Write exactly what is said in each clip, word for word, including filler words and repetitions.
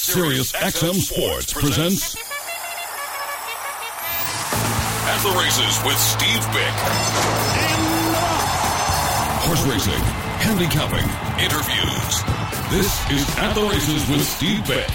Sirius X M Sports presents At the Races with Steve Bick. Horse racing, handicapping, interviews. This is At the Races with Steve Bick.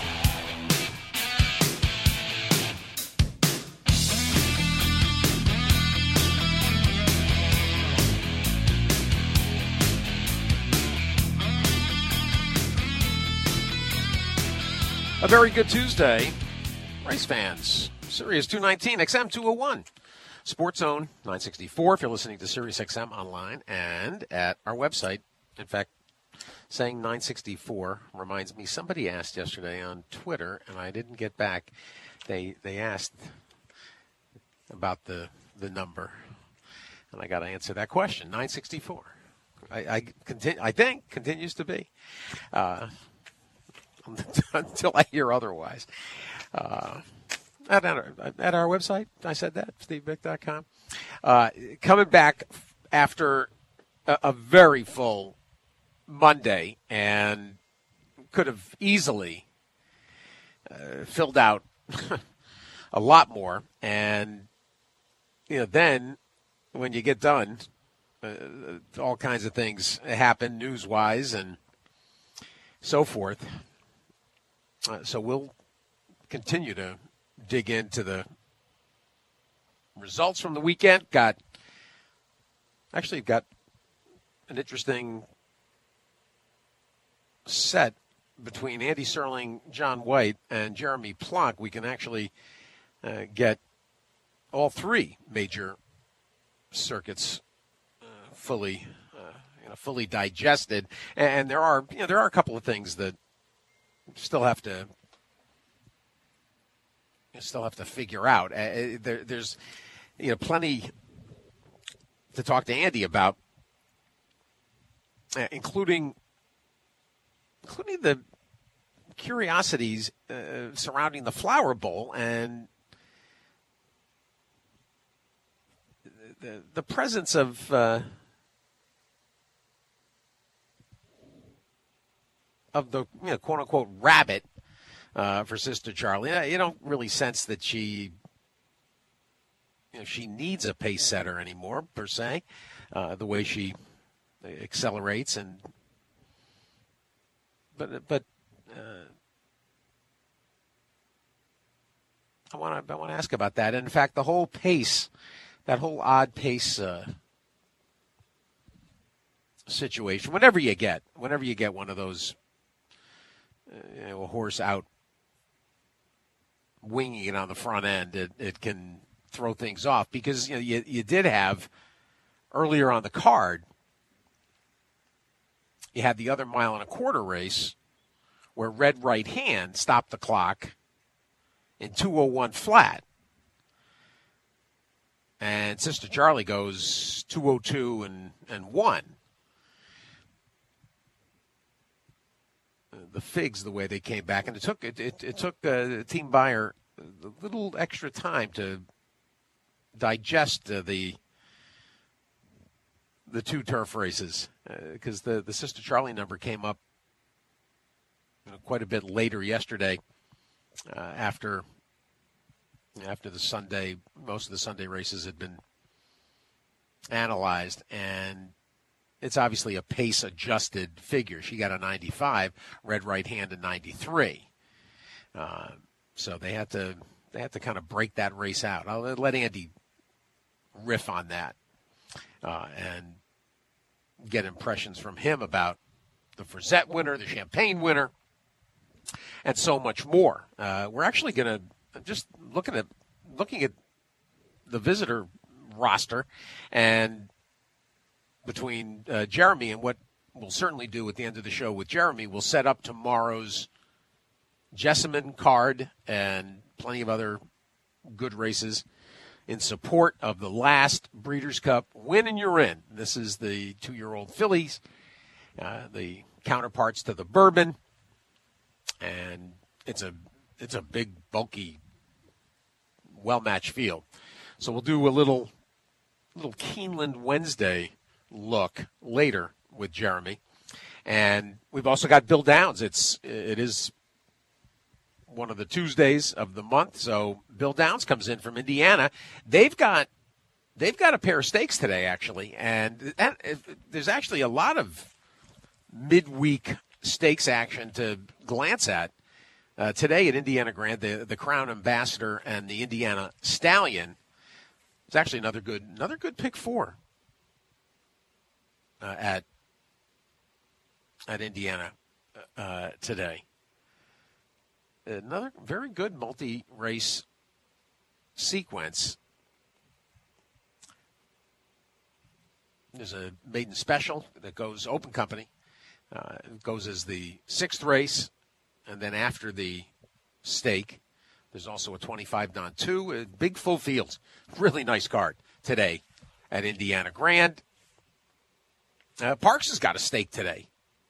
A very good Tuesday, race fans. Sirius two nineteen, X M two oh one, Sports Zone nine sixty-four if you're listening to Sirius X M online and at our website. In fact, saying nine sixty-four reminds me, somebody asked yesterday on Twitter, and I didn't get back. They they asked about the the number, and I got to answer that question, nine sixty-four. I, I, continue, I think continues to be. Uh until I hear otherwise. Uh, at, our, at our website, I said that, steve bick dot com. Uh, coming back after a, a very full Monday and could have easily uh, filled out a lot more. And, you know, then when you get done, uh, all kinds of things happen news-wise and so forth. Uh, so we'll continue to dig into the results from the weekend. Got actually got an interesting set between Andy Serling, John White, and Jeremy Plonk. We can actually uh, get all three major circuits uh, fully, uh, you know, fully digested. And there are, you know, there are a couple of things that still have to still have to figure out. Uh, there, there's you know plenty to talk to Andy about, uh, including including the curiosities uh, surrounding the Flower Bowl and the the presence of. Uh, of the you know, quote-unquote rabbit uh, for Sister Charlie. You don't really sense that she you know, she needs a pace setter anymore, per se, uh, the way she accelerates. and But but uh, I want to I want to ask about that. And in fact, the whole pace, that whole odd pace uh, situation, whenever you get, whenever you get one of those, you know, a horse out winging it on the front end, it, it can throw things off because you know you, you did have earlier on the card, you had the other mile and a quarter race where Red Right Hand stopped the clock in two oh one flat, and Sister Charlie goes two oh two and and one. The Figs, the way they came back, and it took it it, it took uh, Team Buyer a little extra time to digest uh, the the two turf races because uh, the the Sister Charlie number came up you know, quite a bit later yesterday uh, after after the Sunday most of the Sunday races had been analyzed, and it's obviously a pace-adjusted figure. She got a ninety-five, Red Right Hand a ninety-three. Uh, so they had to they had to kind of break that race out. I'll let Andy riff on that uh, and get impressions from him about the Frizette winner, the Champagne winner, and so much more. Uh, we're actually going to just looking at looking at the visitor roster and between uh, Jeremy and what we'll certainly do at the end of the show with Jeremy, we'll set up tomorrow's Jessamine card and plenty of other good races in support of the last Breeders' Cup win and you're in. This is the two-year-old fillies, uh, the counterparts to the Bourbon, and it's a it's a big, bulky, well-matched field. So we'll do a little little Keeneland Wednesday look later with Jeremy. And we've also got Bill Downs. It's it is one of the Tuesdays of the month. So Bill Downs comes in from Indiana. They've got they've got a pair of stakes today, actually, and, and there's actually a lot of midweek stakes action to glance at. Uh, today at Indiana Grand, the, the Crown Ambassador and the Indiana Stallion. It's actually another good another good pick four uh, at at Indiana uh, today. Another very good multi-race sequence. There's a maiden special that goes open company. Uh, it goes as the sixth race. And then after the stake, there's also a twenty-five non two, a big full field. Really nice card today at Indiana Grand. Uh, Parks has got a stake today.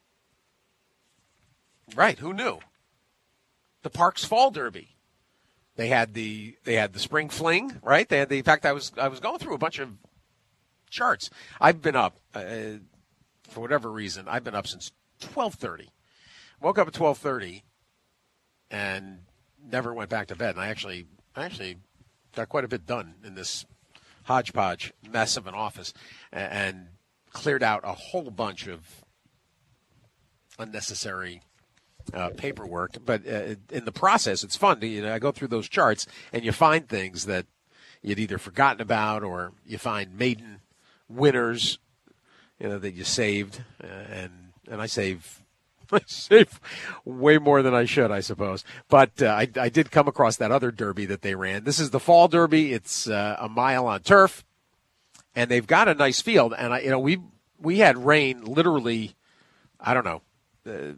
Right, who knew? The Parks Fall Derby. They had the they had the Spring Fling, right? They had the in fact I was I was going through a bunch of charts. I've been up uh, for whatever reason. I've been up since twelve thirty. Woke up at twelve thirty and never went back to bed. And I actually, I actually got quite a bit done in this hodgepodge mess of an office and, and cleared out a whole bunch of unnecessary uh, paperwork. But uh, in the process, it's fun. To, you know, I go through those charts and you find things that you'd either forgotten about or you find maiden winners, you know, that you saved. Uh, and and I save. I save way more than I should, I suppose. But uh, I, I did come across that other derby that they ran. This is the Fall Derby. It's uh, a mile on turf, and they've got a nice field. And I, you know, we we had rain literally. I don't know. Uh,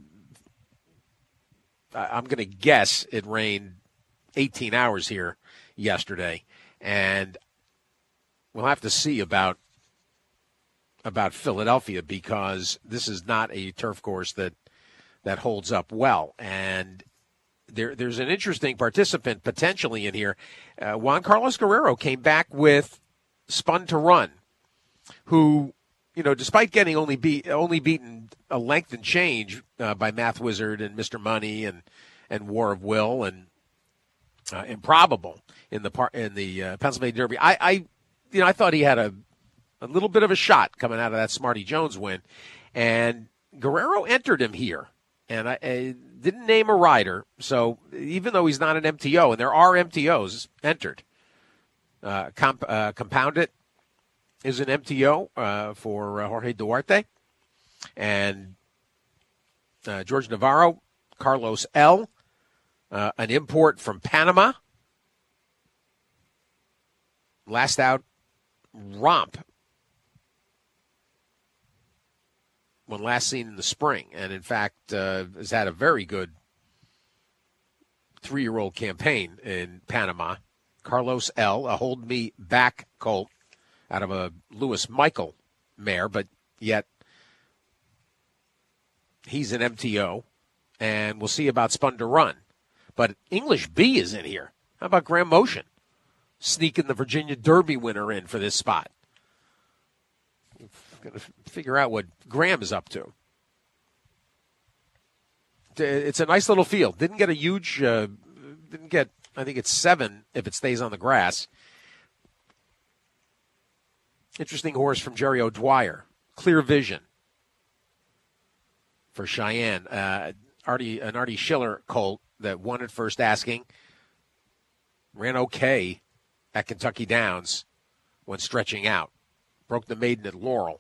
I'm going to guess it rained eighteen hours here yesterday, and we'll have to see about about Philadelphia because this is not a turf course that. that holds up well. And there, there's an interesting participant potentially in here. Uh, Juan Carlos Guerrero came back with Spun to Run, who, you know, despite getting only beat, only beaten a length and change uh, by Math Wizard and Mister Money and, and War of Will and uh, Improbable in the par- in the uh, Pennsylvania Derby, I, I, you know, I thought he had a a little bit of a shot coming out of that Smarty Jones win, and Guerrero entered him here. And I, I didn't name a rider, so even though he's not an M T O, and there are M T Os entered, uh, comp, uh, Compound It is an M T O uh, for uh, Jorge Duarte, and uh, George Navarro, Carlos L., uh, an import from Panama. Last out, Romp. When last seen in the spring, and in fact uh, has had a very good three-year-old campaign in Panama. Carlos L., a Hold Me Back colt out of a Lewis Michael mare, but yet he's an M T O, and we'll see about Spun to Run. But English B is in here. How about Graham Motion sneaking the Virginia Derby winner in for this spot? Going to figure out what Graham is up to. It's a nice little field. Didn't get a huge, uh, didn't get, I think it's seven if it stays on the grass. Interesting horse from Jerry O'Dwyer. Clear Vision for Cheyenne. Uh, Artie, an Artie Schiller colt that won at first asking. Ran okay at Kentucky Downs when stretching out. Broke the maiden at Laurel.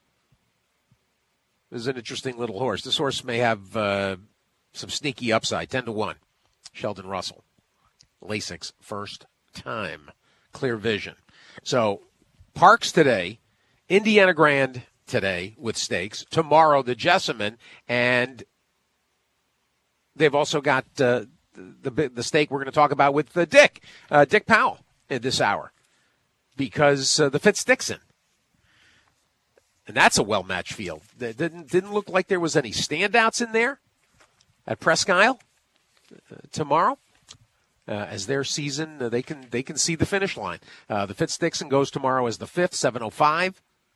This is an interesting little horse. This horse may have uh, some sneaky upside. ten to one. Sheldon Russell. Lasix, first time. Clear Vision. So, Parks today. Indiana Grand today with stakes. Tomorrow, the Jessamine. And they've also got uh, the, the the stake we're going to talk about with uh, Dick. Uh, Dick Powell in this hour. Because uh, the Fitz-Dixon. And that's a well-matched field. It didn't, didn't look like there was any standouts in there at Presque Isle uh, tomorrow. Uh, as their season, uh, they can they can see the finish line. Uh, the Fitz-Dixon goes tomorrow as the fifth, seven oh five.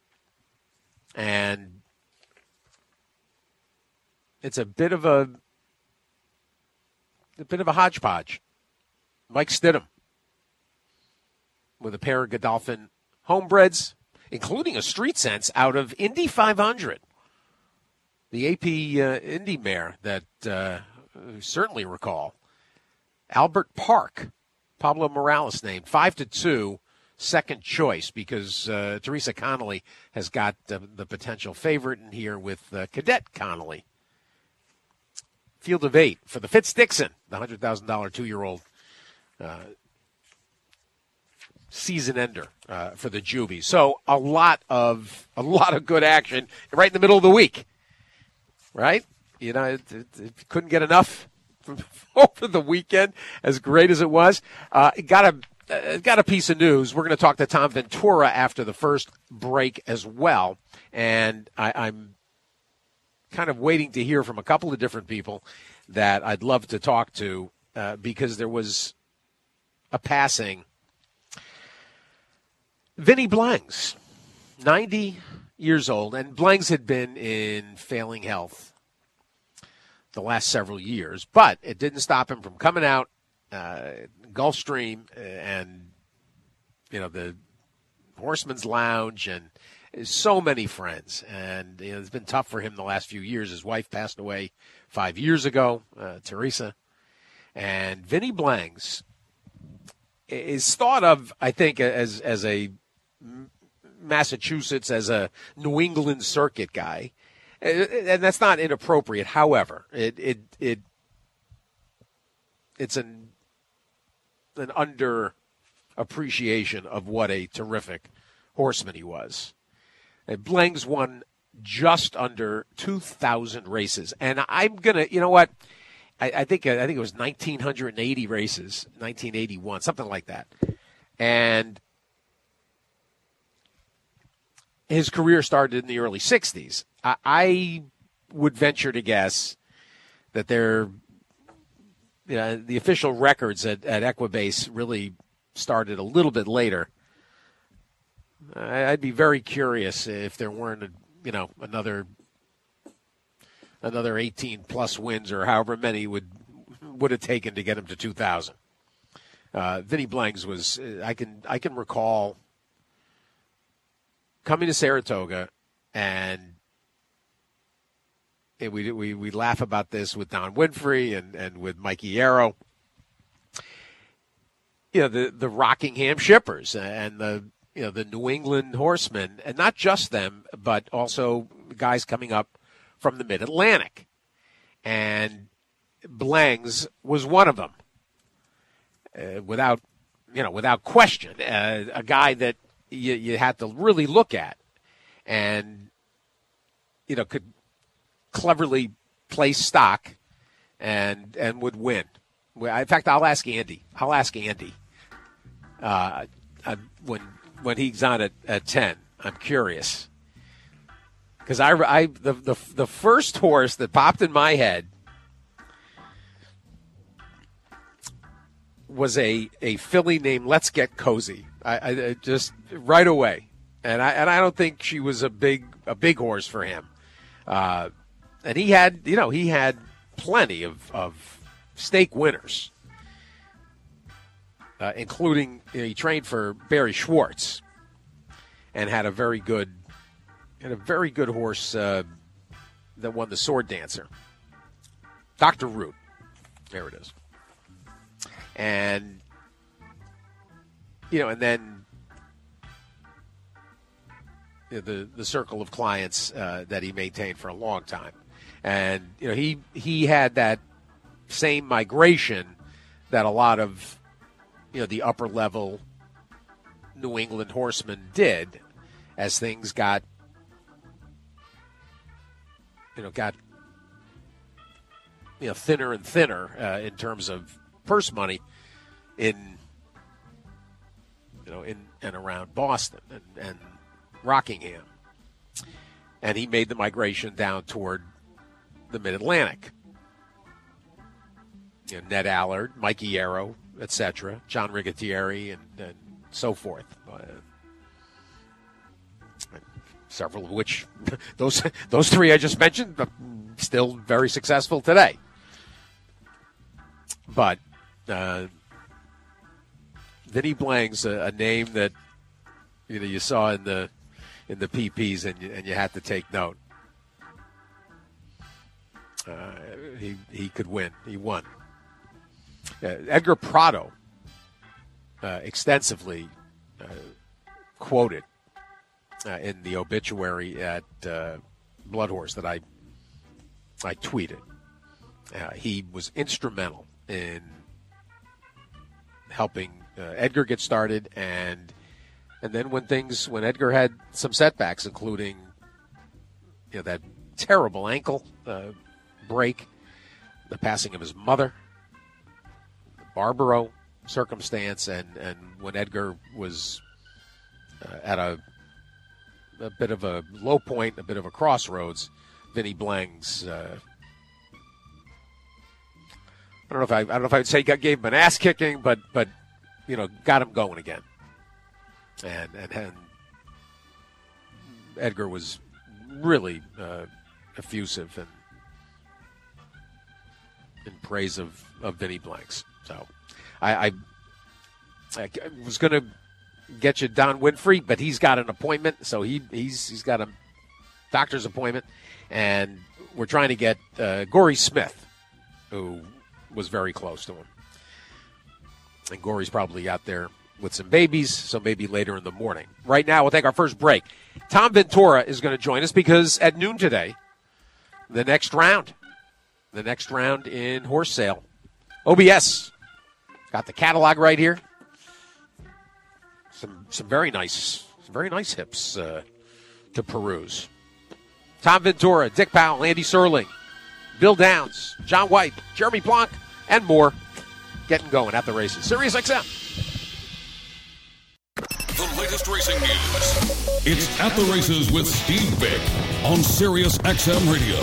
And it's a bit of a a bit of a hodgepodge. Mike Stidham with a pair of Godolphin homebreds, including a street sense out of Indy five hundred. The A P uh, Indy mare that uh, certainly recall. Albert Park, Pablo Morales named, five to two, second choice, because uh, Teresa Connolly has got uh, the potential favorite in here with uh, Cadet Connolly. Field of eight for the Fitz-Dixon, the one hundred thousand dollars two-year-old uh, season ender uh, for the Jubies. So a lot of a lot of good action right in the middle of the week, right? You know, it, it, it couldn't get enough from over the weekend, as great as it was. Uh, got a uh, got a piece of news. We're going to talk to Tom Ventura after the first break as well, and I, I'm kind of waiting to hear from a couple of different people that I'd love to talk to uh, because there was a passing. Vinnie Blangs, ninety years old, and Blangs had been in failing health the last several years, but it didn't stop him from coming out, uh, Gulfstream and, you know, the Horseman's Lounge and so many friends. And you know, it's been tough for him the last few years. His wife passed away five years ago, uh, Teresa. And Vinnie Blangs is thought of, I think, as as a Massachusetts, as a New England circuit guy. And that's not inappropriate. However, it it it it's an an under appreciation of what a terrific horseman he was. And Blangs won just under two thousand races, and I'm gonna, you know what? I, I think I think it was one thousand nine hundred eighty races, nineteen eighty-one, something like that, and his career started in the early sixties. I, I would venture to guess that they're, you know, the official records at, at Equibase really started a little bit later. I, I'd be very curious if there weren't, a, you know, another another eighteen plus wins or however many would would have taken to get him to two thousand. Uh, Vinnie Blangs was, I can I can recall coming to Saratoga, and it, we we we laugh about this with Don Winfrey and, and with Mikey Arrow. You know, the, the Rockingham Shippers and the you know the New England Horsemen, and not just them, but also guys coming up from the Mid-Atlantic. And Blangs was one of them, uh, without you know without question, uh, a guy that You, you had to really look at, and you know could cleverly place stock, and and would win. In fact, I'll ask Andy. I'll ask Andy uh, uh, when when he's on at, at ten. I'm curious because I, I the, the the first horse that popped in my head was a a filly named Let's Get Cozy. I, I just right away, and I and I don't think she was a big a big horse for him, uh, and he had you know he had plenty of, of stake winners, uh, including you know, he trained for Barry Schwartz, and had a very good had a very good horse uh, that won the Sword Dancer, Doctor Root. There it is, and. You know, and then you know, the the circle of clients uh, that he maintained for a long time, and you know he he had that same migration that a lot of you know the upper level New England horsemen did, as things got you know got you know thinner and thinner uh, in terms of purse money in. You know, in and around Boston and, and Rockingham. And he made the migration down toward the Mid-Atlantic. You know, Ned Allard, Mikey Arrow, et cetera, John Rigatieri, and, and so forth. Uh, several of which, those those three I just mentioned, still very successful today. but uh, Vinnie Blang's a, a name that you know you saw in the in the P Ps and you, and you had to take note. Uh, he he could win. He won. Uh, Edgar Prado, uh, extensively uh, quoted uh, in the obituary at uh, Blood Horse that I I tweeted. Uh, he was instrumental in helping uh, Edgar get started, and and then when things when Edgar had some setbacks, including you know that terrible ankle uh, break, the passing of his mother, the Barbaro circumstance, and, and when Edgar was uh, at a a bit of a low point, a bit of a crossroads, Vinnie Blang's. Uh, I don't know if I, I don't know if I would say gave him an ass kicking, but but you know got him going again. And and, and Edgar was really uh, effusive and in praise of, of Vinnie Blanks. So I, I, I was going to get you Don Winfrey, but he's got an appointment, so he he's he's got a doctor's appointment, and we're trying to get uh, Gory Smith, who was very close to him. And Gory's probably out there with some babies, so maybe later in the morning. Right now, we'll take our first break. Tom Ventura is going to join us because at noon today, the next round, the next round in horse sale. O B S got the catalog right here. Some some very nice, some very nice hips uh, to peruse. Tom Ventura, Dick Powell, Andy Serling, Bill Downs, John White, Jeremy Blanc, and more getting going at the races. Sirius X M. The latest racing news. It's At the Races with Steve Vick on Sirius X M Radio.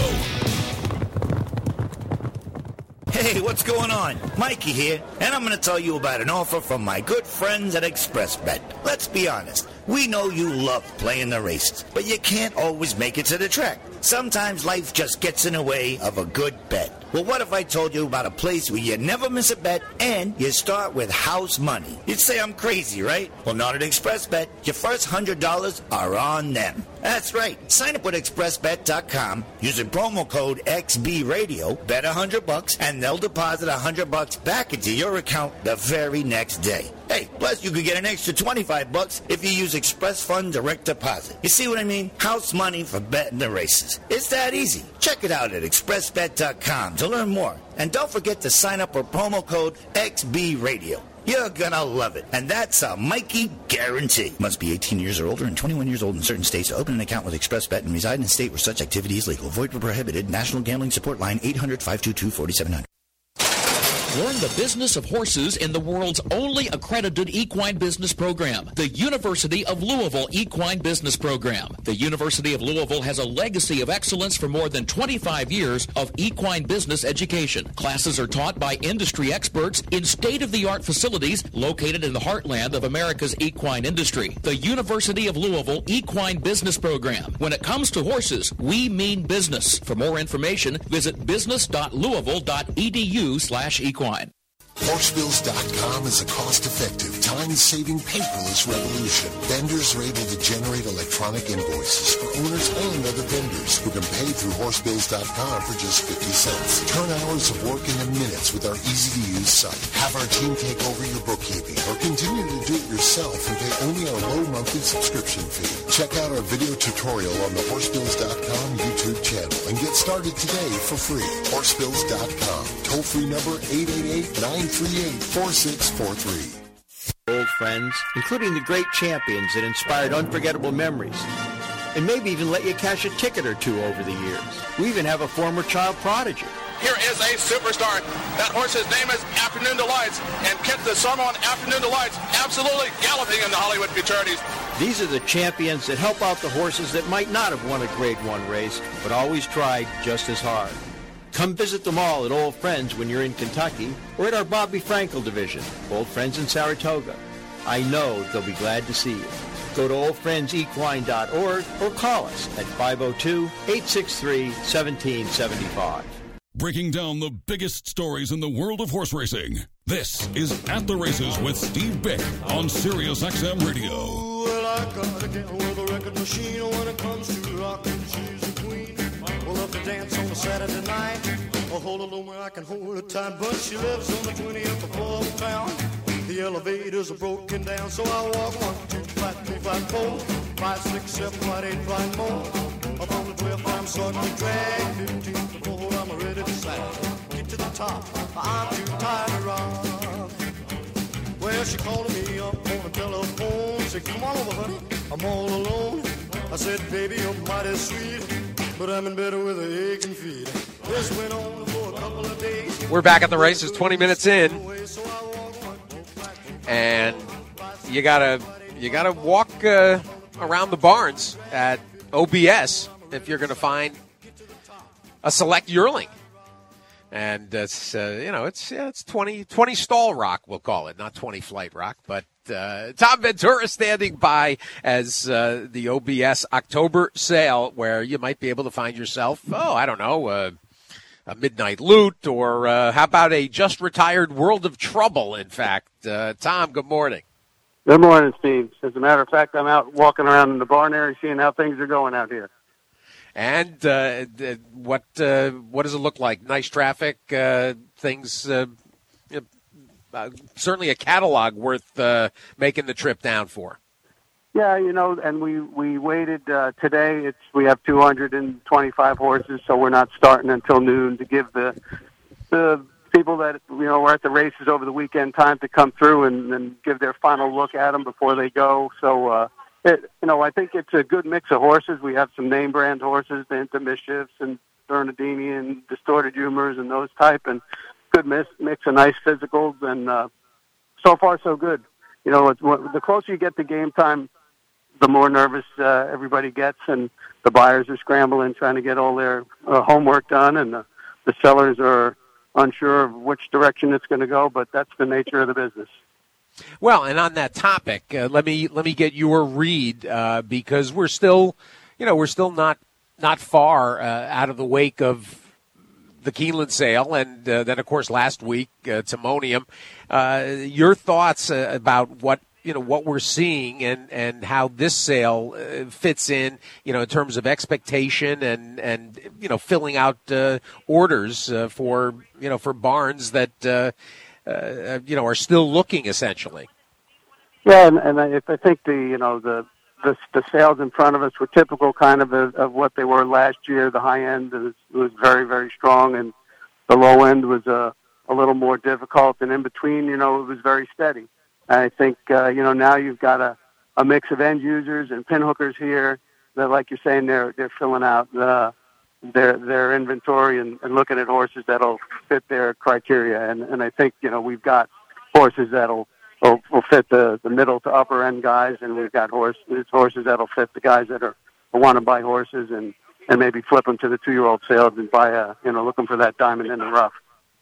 Hey, what's going on? Mikey here, and I'm going to tell you about an offer from my good friends at ExpressBet. Let's be honest, we know you love playing the races, but you can't always make it to the track. Sometimes life just gets in the way of a good bet. Well, what if I told you about a place where you never miss a bet and you start with house money? You'd say I'm crazy, right? Well, not at ExpressBet. Your first one hundred dollars are on them. That's right. Sign up with express bet dot com using promo code X B Radio, bet one hundred bucks, and they'll deposit one hundred bucks back into your account the very next day. Hey, plus you could get an extra twenty-five bucks if you use Express Fund Direct Deposit. You see what I mean? House money for betting the races. It's that easy. Check it out at express bet dot com to learn more. And don't forget to sign up for promo code X B Radio. You're gonna love it. And that's a Mikey guarantee. Must be eighteen years or older and twenty-one years old in certain states to open an account with ExpressBet and reside in a state where such activity is legal. Void where prohibited. National Gambling Support Line eight hundred, five two two, four seven zero zero. Learn the business of horses in the world's only accredited equine business program, the University of Louisville Equine Business Program. The University of Louisville has a legacy of excellence for more than twenty-five years of equine business education. Classes are taught by industry experts in state-of-the-art facilities located in the heartland of America's equine industry. The University of Louisville Equine Business Program. When it comes to horses, we mean business. For more information, visit business dot louisville dot e d u slash equine. Horsebills dot com is a cost-effective, time-saving paperless revolution. Vendors are able to generate electronic invoices for owners and other vendors who can pay through Horsebills dot com for just fifty cents. Turn hours of work into minutes with our easy-to-use site. Have our team take over your bookkeeping or continue to do it yourself and pay only our low monthly subscription fee. Check out our video tutorial on the Horsebills dot com YouTube channel and get started today for free. Horsebills dot com. Toll-free number eight eight eight, nine three eight, four six four three. Old friends, including the great champions that inspired unforgettable memories, and maybe even let you cash a ticket or two over the years. We even have a former child prodigy. Here is a superstar. That horse's name is Afternoon Delights, and Kit the Sormon Afternoon Delights absolutely galloping in the Hollywood Futurities. These are the champions that help out the horses that might not have won a Grade One race, but always tried just as hard. Come visit them all at Old Friends when you're in Kentucky or at our Bobby Frankel division, Old Friends in Saratoga. I know they'll be glad to see you. Go to old friends equine dot org or call us at five oh two, eight six three, one seven seven five. breaking down the biggest stories in the world of horse racing. This is At the Races with Steve Bick on Sirius X M Radio. Well, I got a gal with a record machine. When it comes to rockin', she's a queen. We'll love to dance on a Saturday night. I'll hold her low where I can hold her tight. But she lives on the twentieth floor of town. The elevators are broken down, so I walk one, two, five, three, five, four, five, six, seven, five, eight, five more. Up on the twelfth, I'm starting to drag. Fifteenth floor, I'm ready to sag. Get to the top, I'm too tired to rock. Well, she called me up on the telephone. Said, come on over, honey, I'm all alone. I said, baby, you're mighty sweet, but I'm in bed with a aching feet. This went on for a couple of days. We're back at the races, twenty minutes in. And you gotta you gotta walk uh, around the barns at O B S if you're going to find a select yearling. And it's uh, you know it's yeah, it's twenty, twenty stall rock, we'll call it, not twenty flight rock. But uh, Tom Ventura standing by as uh, the O B S October sale, where you might be able to find yourself, oh, I don't know, uh, a Midnight Loot, or uh, how about a just retired World of Trouble, in fact. Uh, Tom, good morning. Good morning, Steve. As a matter of fact, I'm out walking around in the barn area seeing how things are going out here. And uh, what uh, what does it look like? Nice traffic, uh, things, uh, uh, certainly a catalog worth uh, making the trip down for. Yeah, you know, and we, we waited uh, today. It's we have two hundred twenty-five horses, so we're not starting until noon to give the the people that, you know, were at the races over the weekend time to come through and, and give their final look at them before they go. So, uh, it, you know, I think it's a good mix of horses. We have some name brand horses, the Into Mischiefs and Bernardini and Distorted Humors and those type, and good mix, mix of nice physicals, and uh, so far so good. You know, it's, the closer you get to game time, the more nervous uh, everybody gets, and the buyers are scrambling, trying to get all their uh, homework done, and the, the sellers are unsure of which direction it's going to go, but that's the nature of the business. Well, and on that topic, uh, let me let me get your read, uh, because we're still, you know, we're still not not far uh, out of the wake of the Keeneland sale, and uh, then, of course, last week, uh, Timonium. Uh, your thoughts uh, about what you know what we're seeing and, and how this sale uh, fits in, you know, in terms of expectation and, and you know filling out uh, orders uh, for you know for barns that uh, uh, you know are still looking essentially. Yeah, and, and I, I think the you know the, the the sales in front of us were typical kind of of, of what they were last year. The high end was, was very very strong, and the low end was a a little more difficult, and in between, you know, it was very steady. I think, uh, you know, now you've got a, a mix of end users and pinhookers here that, like you're saying, they're they're filling out uh, their their inventory and, and looking at horses that'll fit their criteria. And, and I think, you know, we've got horses that'll will, will fit the, the middle to upper end guys, and we've got horses horses that'll fit the guys that are want to buy horses and, and maybe flip them to the two-year-old sales and buy a, you know, looking for that diamond in the rough.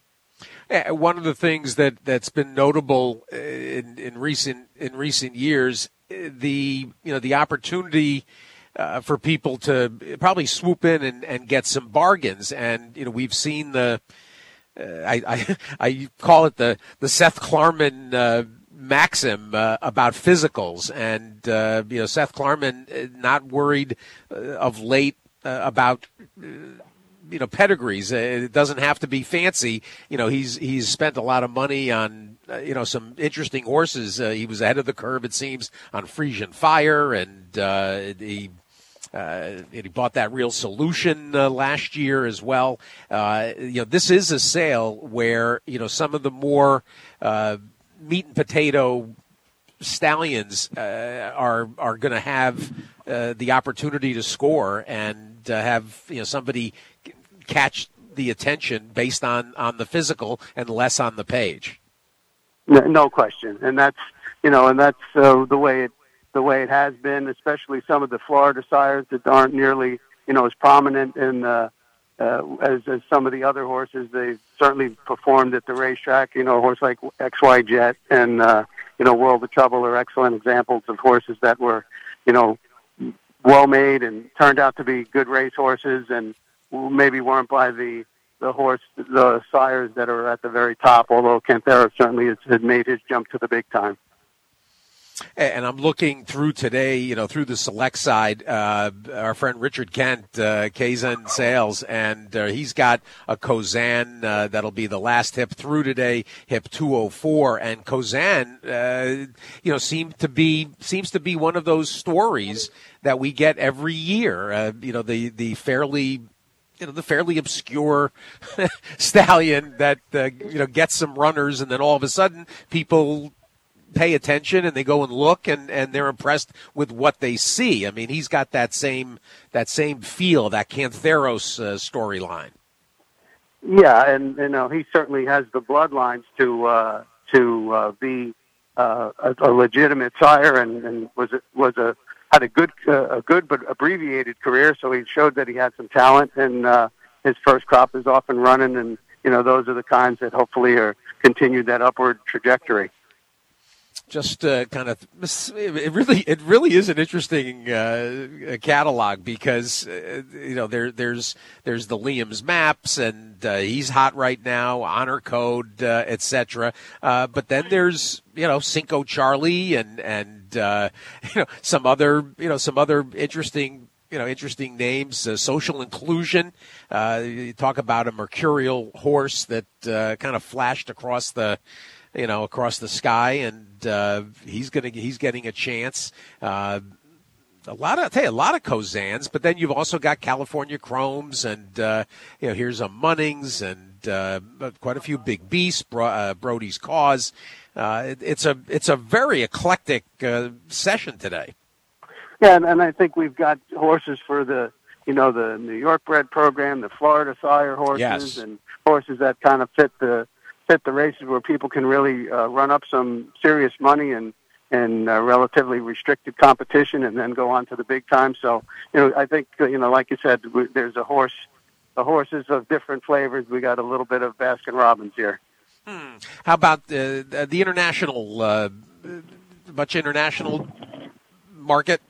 Yeah, one of the things that, that's been notable in, in recent in recent years, the you know the opportunity uh, for people to probably swoop in and, and get some bargains, and you know we've seen the uh, I, I I call it the the Seth Klarman uh, maxim uh, about physicals, and uh, you know Seth Klarman not worried uh, of late uh, about. Uh, You know, pedigrees. It doesn't have to be fancy. You know, he's he's spent a lot of money on uh, you know some interesting horses. Uh, he was ahead of the curve, it seems, on Frisian Fire, and uh, he uh, he bought that Real Solution uh, last year as well. Uh, you know, this is a sale where you know some of the more uh, meat and potato stallions uh, are are going to have uh, the opportunity to score and uh, have you know somebody catch the attention based on, on the physical and less on the page. No, no question, and that's you know, and that's uh, the way it the way it has been. Especially some of the Florida sires that aren't nearly you know as prominent in uh, uh, as as some of the other horses. They certainly performed at the racetrack. You know, a horse like X Y Jet and uh, you know World of Trouble are excellent examples of horses that were you know well made and turned out to be good race horses and maybe weren't by the the horse, the sires that are at the very top, although Canthero certainly has, had made his jump to the big time. And I'm looking through today, you know, through the select side, uh, our friend Richard Kent, uh, Kazan Sales, and uh, he's got a Kozan uh, that'll be the last hip through today, hip two oh four. And Kozan, uh, you know, seems to be seems to be one of those stories that we get every year. Uh, you know, the the fairly You know, the fairly obscure stallion that uh, you know gets some runners, and then all of a sudden people pay attention and they go and look, and, and they're impressed with what they see. I mean, he's got that same that same feel, that Cantheros uh, storyline. Yeah, and you know he certainly has the bloodlines to uh, to uh, be uh, a, a legitimate sire, and, and was a, was a had a good uh, a good but abbreviated career. So he showed that he had some talent, and uh, his first crop is off and running. And you know those are the kinds that hopefully are continue that upward trajectory. Just uh, kind of, it really, it really is an interesting uh, catalog because uh, you know there, there's, there's the Liam's Maps, and uh, he's hot right now, Honor Code, uh, et cetera. Uh, but then there's you know Cinco Charlie and and uh, you know some other you know some other interesting. You know, interesting names. Uh, Social Inclusion. Uh, you talk about a mercurial horse that uh, kind of flashed across the. You know, across the sky, and uh, he's gonna he's getting a chance. Uh, a lot of, I tell you, a lot of Kozans, but then you've also got California Chromes, and uh, you know, here's a Munnings, and uh, quite a few Big Beasts, Bro, uh, Brody's Cause. Uh, it, it's a it's a very eclectic uh, session today. Yeah, and, and I think we've got horses for the you know the New York bred program, the Florida sire horses, yes. and horses that kind of fit the. Fit the races where people can really uh, run up some serious money and and uh, relatively restricted competition, and then go on to the big time. So you know, I think uh, you know, like you said, w- there's a horse, the horses of different flavors. We got a little bit of Baskin Robbins here. Hmm. How about the uh, the international, uh, much international market?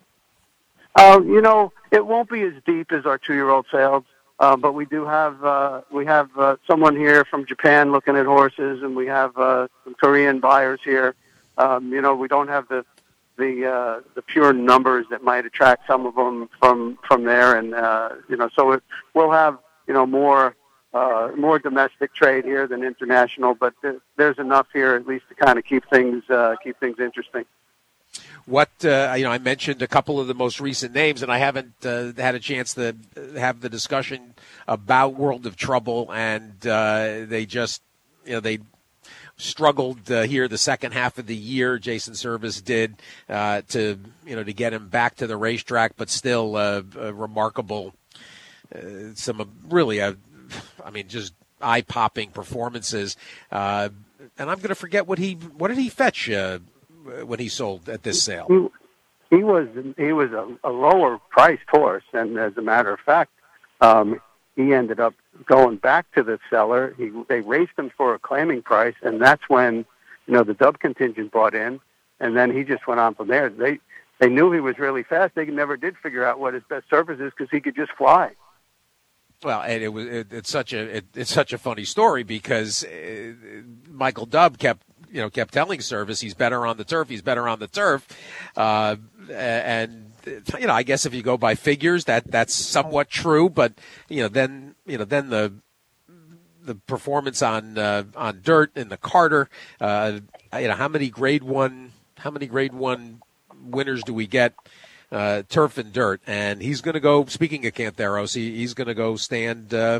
Uh, you know, it won't be as deep as our two-year-old sales. Uh, but we do have uh, we have uh, someone here from Japan looking at horses, and we have uh, some Korean buyers here. Um, you know, we don't have the the uh, the pure numbers that might attract some of them from from there, and uh, you know, so it, we'll have you know more uh, more domestic trade here than international. But th- there's enough here at least to kind of keep things uh, keep things interesting. What, uh, you know, I mentioned a couple of the most recent names, and I haven't uh, had a chance to have the discussion about World of Trouble, and uh, they just, you know, they struggled uh, here the second half of the year. Jason Service did uh, to, you know, to get him back to the racetrack, but still uh, a remarkable, uh, some really, uh, I mean, just eye-popping performances. Uh, and I'm going to forget what he, what did he fetch uh, when he sold at this sale? He, he was he was a, a lower priced horse, and as a matter of fact, um, he ended up going back to the seller. He they raced him for a claiming price, and that's when you know the Dub contingent bought in, and then he just went on from there. They they knew he was really fast. They never did figure out what his best surface is because he could just fly. Well, and it was it, it's such a it, it's such a funny story because uh, Michael Dub kept. You know, kept telling Service he's better on the turf. He's better on the turf, uh, and you know, I guess if you go by figures, that that's somewhat true. But you know, then you know, then the the performance on uh, on dirt in the Carter. Uh, you know, how many Grade One, how many Grade One winners do we get? Uh, turf and dirt, and he's going to go. Speaking of Cantheros, he, he's going to go stand uh,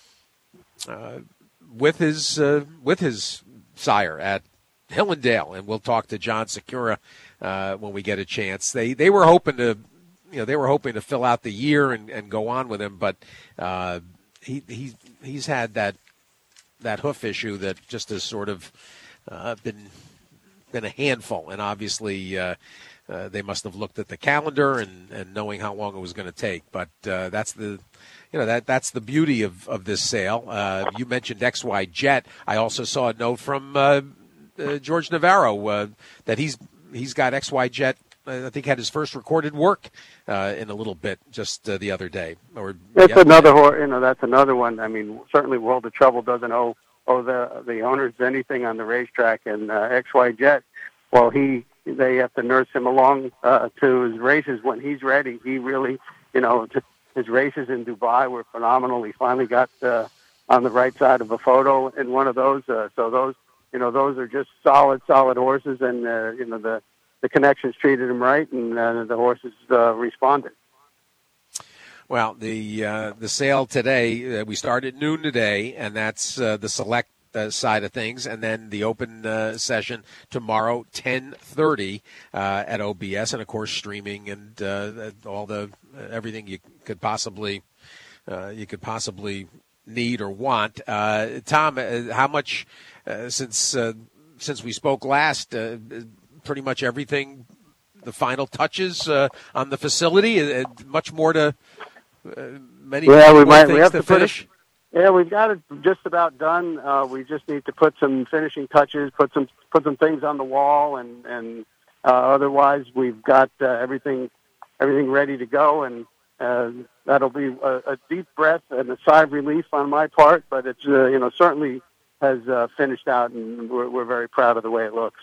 uh, with his uh, with his sire at Hillendale, and we'll talk to John Secura uh, when we get a chance. They they were hoping to, you know, they were hoping to fill out the year and, and go on with him, but uh, he he he's had that that hoof issue that just has sort of uh, been been a handful, and obviously uh, uh, they must have looked at the calendar and, and knowing how long it was going to take. But uh, that's the you know that that's the beauty of of this sale. Uh, you mentioned X Y Jet. I also saw a note from. Uh, Uh, George Navarro uh, that he's he's got X Y Jet I think had his first recorded work uh, in a little bit just uh, the other day. Or that's yesterday. another horse. You know, that's another one. I mean, certainly World of Trouble doesn't owe owe the the owners anything on the racetrack, and uh, X Y Jet. Well, he they have to nurse him along uh, to his races when he's ready. He really, you know, his races in Dubai were phenomenal. He finally got uh, on the right side of a photo in one of those. Uh, so those. You know, those are just solid, solid horses, and uh, you know the the connections treated him right, and uh, the horses uh, responded. Well, the uh, the sale today, uh, we start at noon today, and that's uh, the select uh, side of things, and then the open uh, session tomorrow, ten thirty uh, at O B S, and of course streaming and uh, all the uh, everything you could possibly uh, you could possibly need or want. Uh, Tom, uh, how much? Uh, since uh, since we spoke last, uh, pretty much everything, the final touches uh, on the facility. Uh, much more to uh, many. Yeah, we more might. Things We have to, to finish. It, yeah, we've got it just about done. Uh, we just need to put some finishing touches, put some put some things on the wall, and and uh, otherwise we've got uh, everything everything ready to go. And uh, that'll be a, a deep breath and a sigh of relief on my part. But it's uh, you know certainly. has uh, finished out, and we're, we're very proud of the way it looks.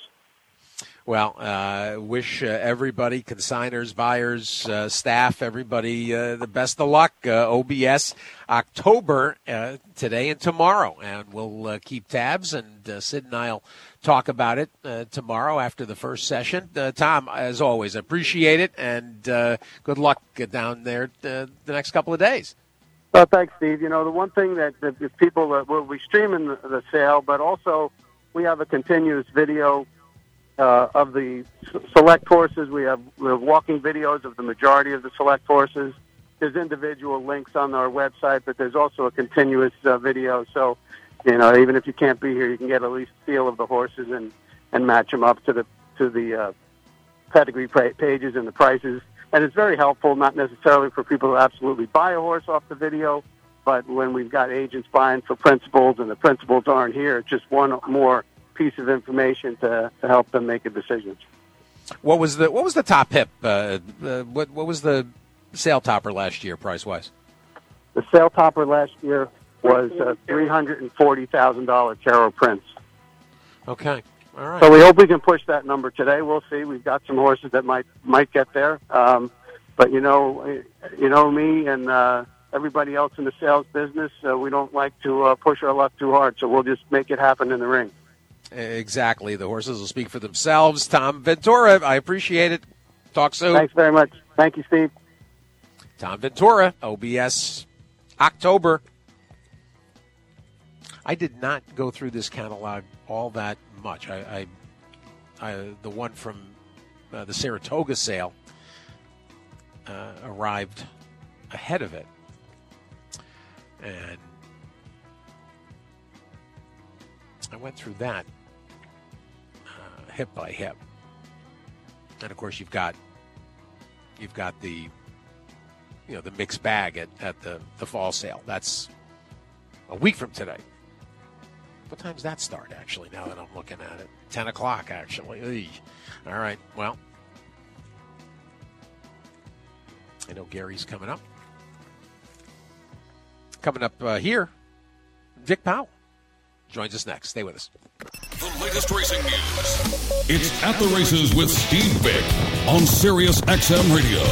Well, uh, wish uh, everybody, consigners, buyers, uh, staff, everybody uh, the best of luck. Uh, O B S October uh, today and tomorrow, and we'll uh, keep tabs, and uh, Sid and I'll talk about it uh, tomorrow after the first session. Uh, Tom, as always, appreciate it, and uh, good luck down there uh, the next couple of days. Well, thanks, Steve. You know, the one thing that, that if people, uh, well, we stream in the, the sale, but also we have a continuous video uh, of the s- select horses. We have, we have walking videos of the majority of the select horses. There's individual links on our website, but there's also a continuous uh, video. So, you know, even if you can't be here, you can get at least a feel of the horses and, and match them up to the to the uh, pedigree pra- pages and the prices. And it's very helpful, not necessarily for people who absolutely buy a horse off the video, but when we've got agents buying for principals and the principals aren't here, it's just one more piece of information to, to help them make a decision. What was the what was the top hip? Uh, uh, what what was the sale topper last year, price wise? The sale topper last year was uh, three hundred and forty thousand dollar Caro Prince. Okay. All right. So we hope we can push that number today. We'll see. We've got some horses that might might get there, um, but you know, you know me and uh, everybody else in the sales business. Uh, we don't like to uh, push our luck too hard, so we'll just make it happen in the ring. Exactly. The horses will speak for themselves. Tom Ventura, I appreciate it. Talk soon. Thanks very much. Thank you, Steve. Tom Ventura, O B S October. I did not go through this catalog all that much. I, I, I the one from uh, the Saratoga sale uh, arrived ahead of it, and I went through that uh, hip by hip. And of course, you've got you've got the you know the mixed bag at, at the, the fall sale. That's a week from today. What time's that start, actually, now that I'm looking at it? ten o'clock, actually. Eey. All right, well, I know Gary's coming up. Coming up uh, here, Vic Powell joins us next. Stay with us. The latest racing news. It's At the Races with Steve Vick on Sirius X M Radio.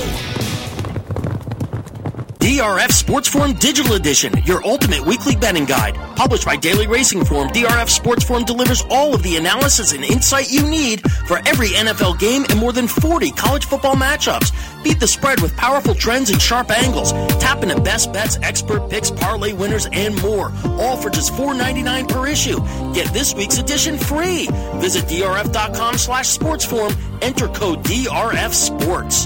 D R F Sports Forum Digital Edition, your ultimate weekly betting guide. Published by Daily Racing Forum, D R F Sports Forum delivers all of the analysis and insight you need for every N F L game and more than forty college football matchups. Beat the spread with powerful trends and sharp angles. Tap into best bets, expert picks, parlay winners, and more. All for just four dollars and ninety-nine cents per issue. Get this week's edition free. Visit drf.com slash sportsforum. Enter code D R F Sports.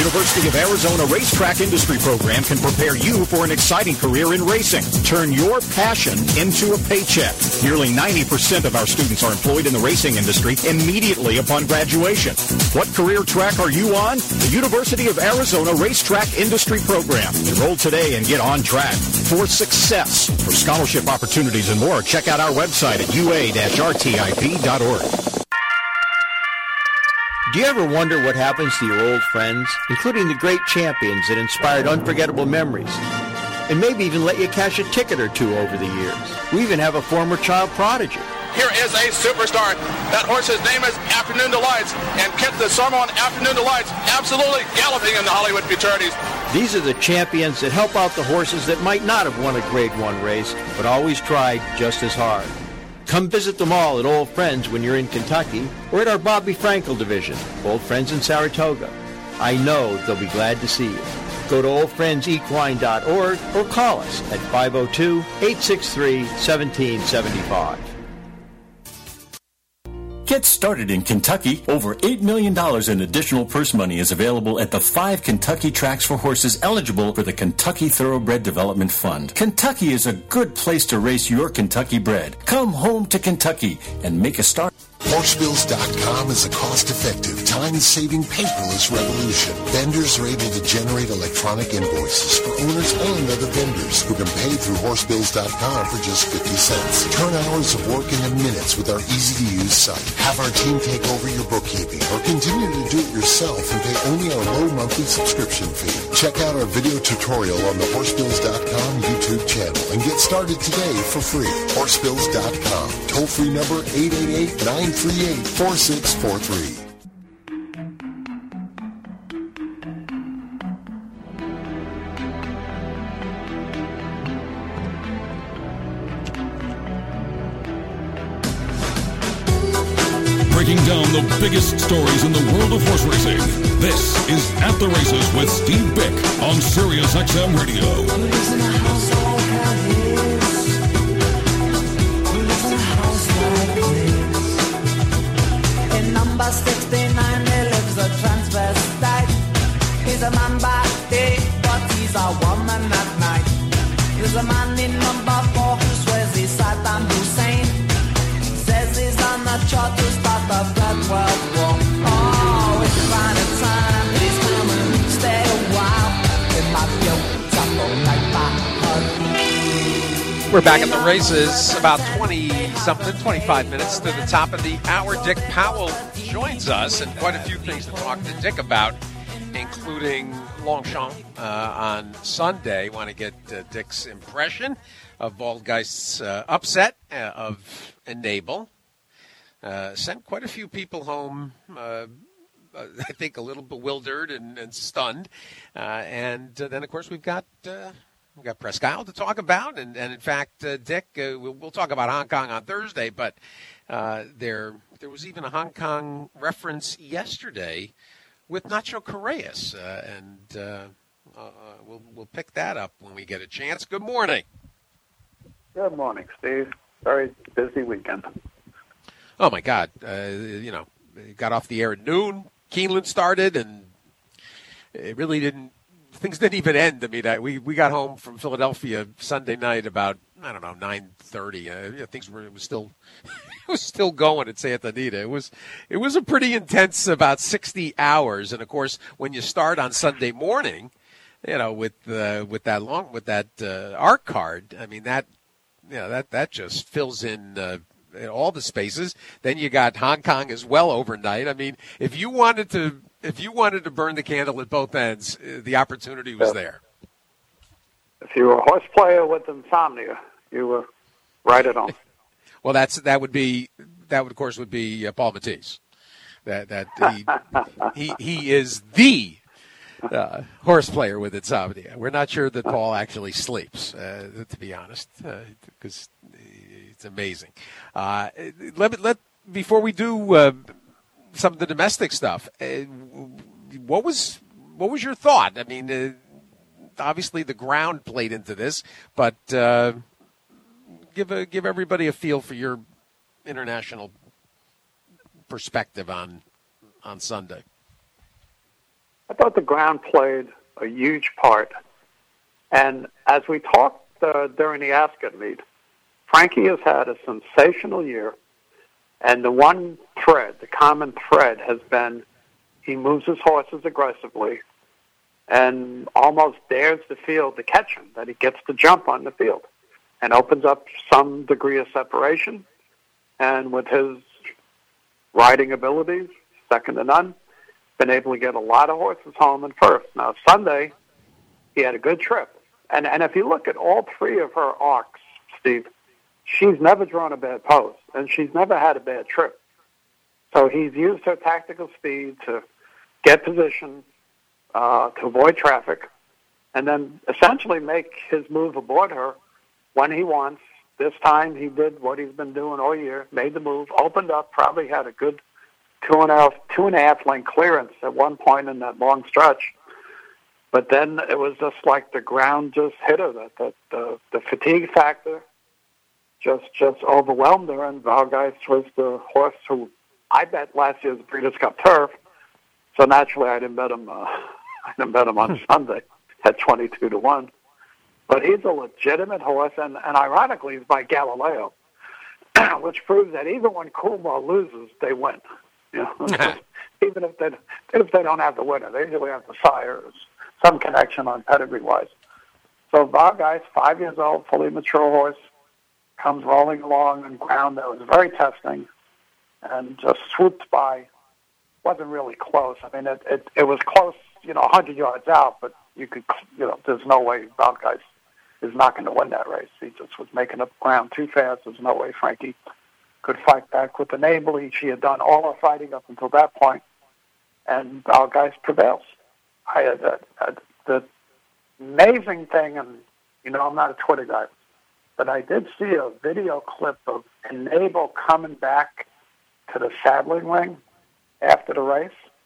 University of Arizona Racetrack Industry Program can prepare you for an exciting career in racing. Turn your passion into a paycheck. Nearly ninety percent of our students are employed in the racing industry immediately upon graduation. What career track are you on? The University of Arizona Racetrack Industry Program. Enroll today and get on track for success. For scholarship opportunities and more, check out our website at u a dash r t i p dot org. Do you ever wonder what happens to your old friends, including the great champions that inspired unforgettable memories, and maybe even let you cash a ticket or two over the years? We even have a former child prodigy. Here is a superstar. That horse's name is Afternoon Delights, and Kit the Sormon Afternoon Delights absolutely galloping in the Hollywood Futurities. These are the champions that help out the horses that might not have won a Grade One race, but always tried just as hard. Come visit them all at Old Friends when you're in Kentucky, or at our Bobby Frankel division, Old Friends in Saratoga. I know they'll be glad to see you. Go to old friends equine dot org or call us at five oh two, eight six three, one seven seven five. Get started in Kentucky. Over eight million dollars in additional purse money is available at the five Kentucky tracks for horses eligible for the Kentucky Thoroughbred Development Fund. Kentucky is a good place to race your Kentucky bred. Come home to Kentucky and make a start. horse bills dot com is a cost-effective, time-saving, paperless revolution. Vendors are able to generate electronic invoices for owners and other vendors who can pay through horse bills dot com for just fifty cents. Turn hours of work into minutes with our easy-to-use site. Have our team take over your bookkeeping or continue to do it yourself and pay only our low monthly subscription fee. Check out our video tutorial on the horse bills dot com YouTube channel and get started today for free. horse bills dot com. Toll-free number eight eight eight, nine three eight, four six four three. Breaking down the biggest stories in the world of horse racing. This is At the Races with Steve Bick on Sirius X M Radio. Number sixty-nine, there lives a transvestite. He's a man by day, but he's a woman at night. There's a man in number four who swears he's Saddam Hussein. Says he's on the chart to start the Third World War. Oh, if you find a time, please come and stay a while. It might be beautiful like my We're back at the races, about twenty-something, twenty-five minutes to the top of the hour. Dick Powell joins us, and quite a few things to talk to Dick about, including Longchamp uh, on Sunday. Want to get uh, Dick's impression of Waldgeist's uh, upset uh, of Enable. Uh, sent quite a few people home, uh, I think a little bewildered and, and stunned. Uh, and uh, then, of course, we've got... Uh, We've got Presque Isle to talk about, and, and in fact, uh, Dick, uh, we'll, we'll talk about Hong Kong on Thursday, but uh, there there was even a Hong Kong reference yesterday with Nacho Correas, uh, and uh, uh, we'll we'll pick that up when we get a chance. Good morning. Good morning, Steve. Very busy weekend. Oh, my God. Uh, you know, got off the air at noon, Keeneland started, and it really didn't, things didn't even end. I mean, I, we, we got home from Philadelphia Sunday night about, I don't know, nine thirty. Uh, you know, things were, it was still it was still going at Santa Anita. It was it was a pretty intense about sixty hours. And, of course, when you start on Sunday morning, you know, with uh, with that long with that uh, ARC card, I mean, that you know, that, that just fills in uh, all the spaces. Then you got Hong Kong as well overnight. I mean, if you wanted to If you wanted to burn the candle at both ends, the opportunity was there. If you were a horse player with insomnia, you were right at home. Well, that's that would be that would of course would be uh, Paul Matisse. That that he he, he is the uh, horse player with insomnia. We're not sure that Paul actually sleeps, uh, to be honest, because uh, it's amazing. Uh, let let before we do. Uh, Some of the domestic stuff. Uh, what was what was your thought? I mean, uh, obviously the ground played into this, but uh, give a, give everybody a feel for your international perspective on on Sunday. I thought the ground played a huge part. And as we talked uh, during the Ascot meet, Frankie has had a sensational year, and the one thread, the common thread, has been he moves his horses aggressively and almost dares the field to catch him, that he gets to jump on the field and opens up some degree of separation. And with his riding abilities, second to none, been able to get a lot of horses home in first. Now, Sunday, he had a good trip. And and if you look at all three of her arcs, Steve, she's never drawn a bad pose, and she's never had a bad trip. So he's used her tactical speed to get position, uh, to avoid traffic, and then essentially make his move aboard her when he wants. This time he did what he's been doing all year, made the move, opened up, probably had a good two and a half, two and a half lane clearance at one point in that long stretch. But then it was just like the ground just hit her. That the, the, the fatigue factor just just overwhelmed her. And Valgeist was the horse who I bet last year's Breeders' Cup Turf. So naturally, I didn't bet him. Uh, I didn't bet him on Sunday at twenty-two to one. But he's a legitimate horse, and, and ironically, he's by Galileo, which proves that even when Coolmore loses, they win. You know, even if they even if they don't have the winner, they usually have the sire, some connection on pedigree-wise. So Valgeist, five years old, fully mature horse, comes rolling along on ground that was very testing, and just swooped by. Wasn't really close. I mean, it it, it was close, you know, one hundred yards out, but you could, you know, there's no way Valgeist is not going to win that race. He just was making up ground too fast. There's no way Frankie could fight back with the Enable. She had done all her fighting up until that point, and Valgeist prevails. I had uh, uh, the amazing thing, and you know, I'm not a Twitter guy, but I did see a video clip of Enable coming back to the saddling ring after the race,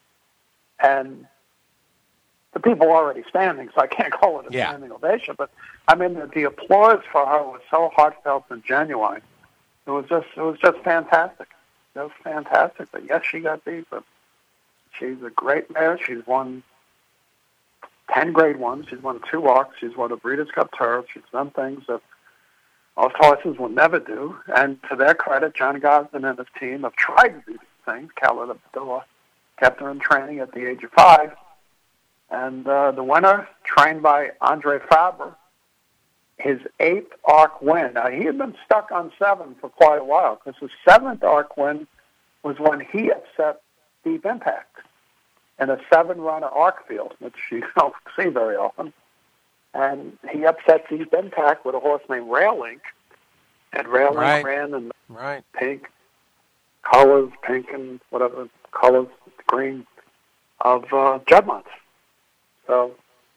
and the people were already standing, so I can't call it a yeah. standing ovation. But I mean, the, the applause for her was so heartfelt and genuine. It was just, it was just fantastic. It was fantastic. But yes, she got beat, but she's a great mare. She's won ten Grade Ones. She's won two Arcs. She's won a Breeders' Cup Turf. She's done things that most horses will never do. And to their credit, John Gosden and his team have tried to do these things. Carla Abdullah kept her in training at the age of five. And uh, the winner, trained by Andre Faber, his eighth Arc win. Now, he had been stuck on seven for quite a while, because his seventh Arc win was when he upset Deep Impact in a seven-runner Arc field, which you don't see very often. And he upset Deep Impact with a horse named Rail Link, and Rail Link right. ran in right. pink colors, pink and whatever colors, green, of uh, Juddmonte. So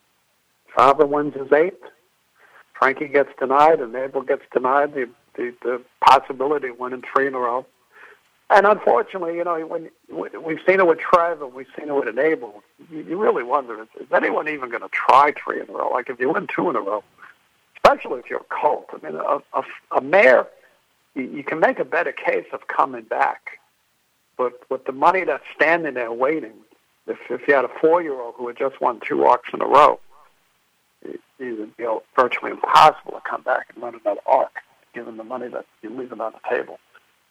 Faber wins his eighth. Frankie gets denied, and Abel gets denied the, the, the possibility of winning three in a row. And unfortunately, you know, when we've seen it with Trev and we've seen it with Enable, you, you really wonder, is, is anyone even going to try three in a row? Like if you win two in a row, especially if you're a colt. I mean, a, a, a mare, you, you can make a better case of coming back. But with the money that's standing there waiting, if, if you had a four-year-old who had just won two Arcs in a row, it, it would be virtually impossible to come back and run another Arc, given the money that you're leaving on the table.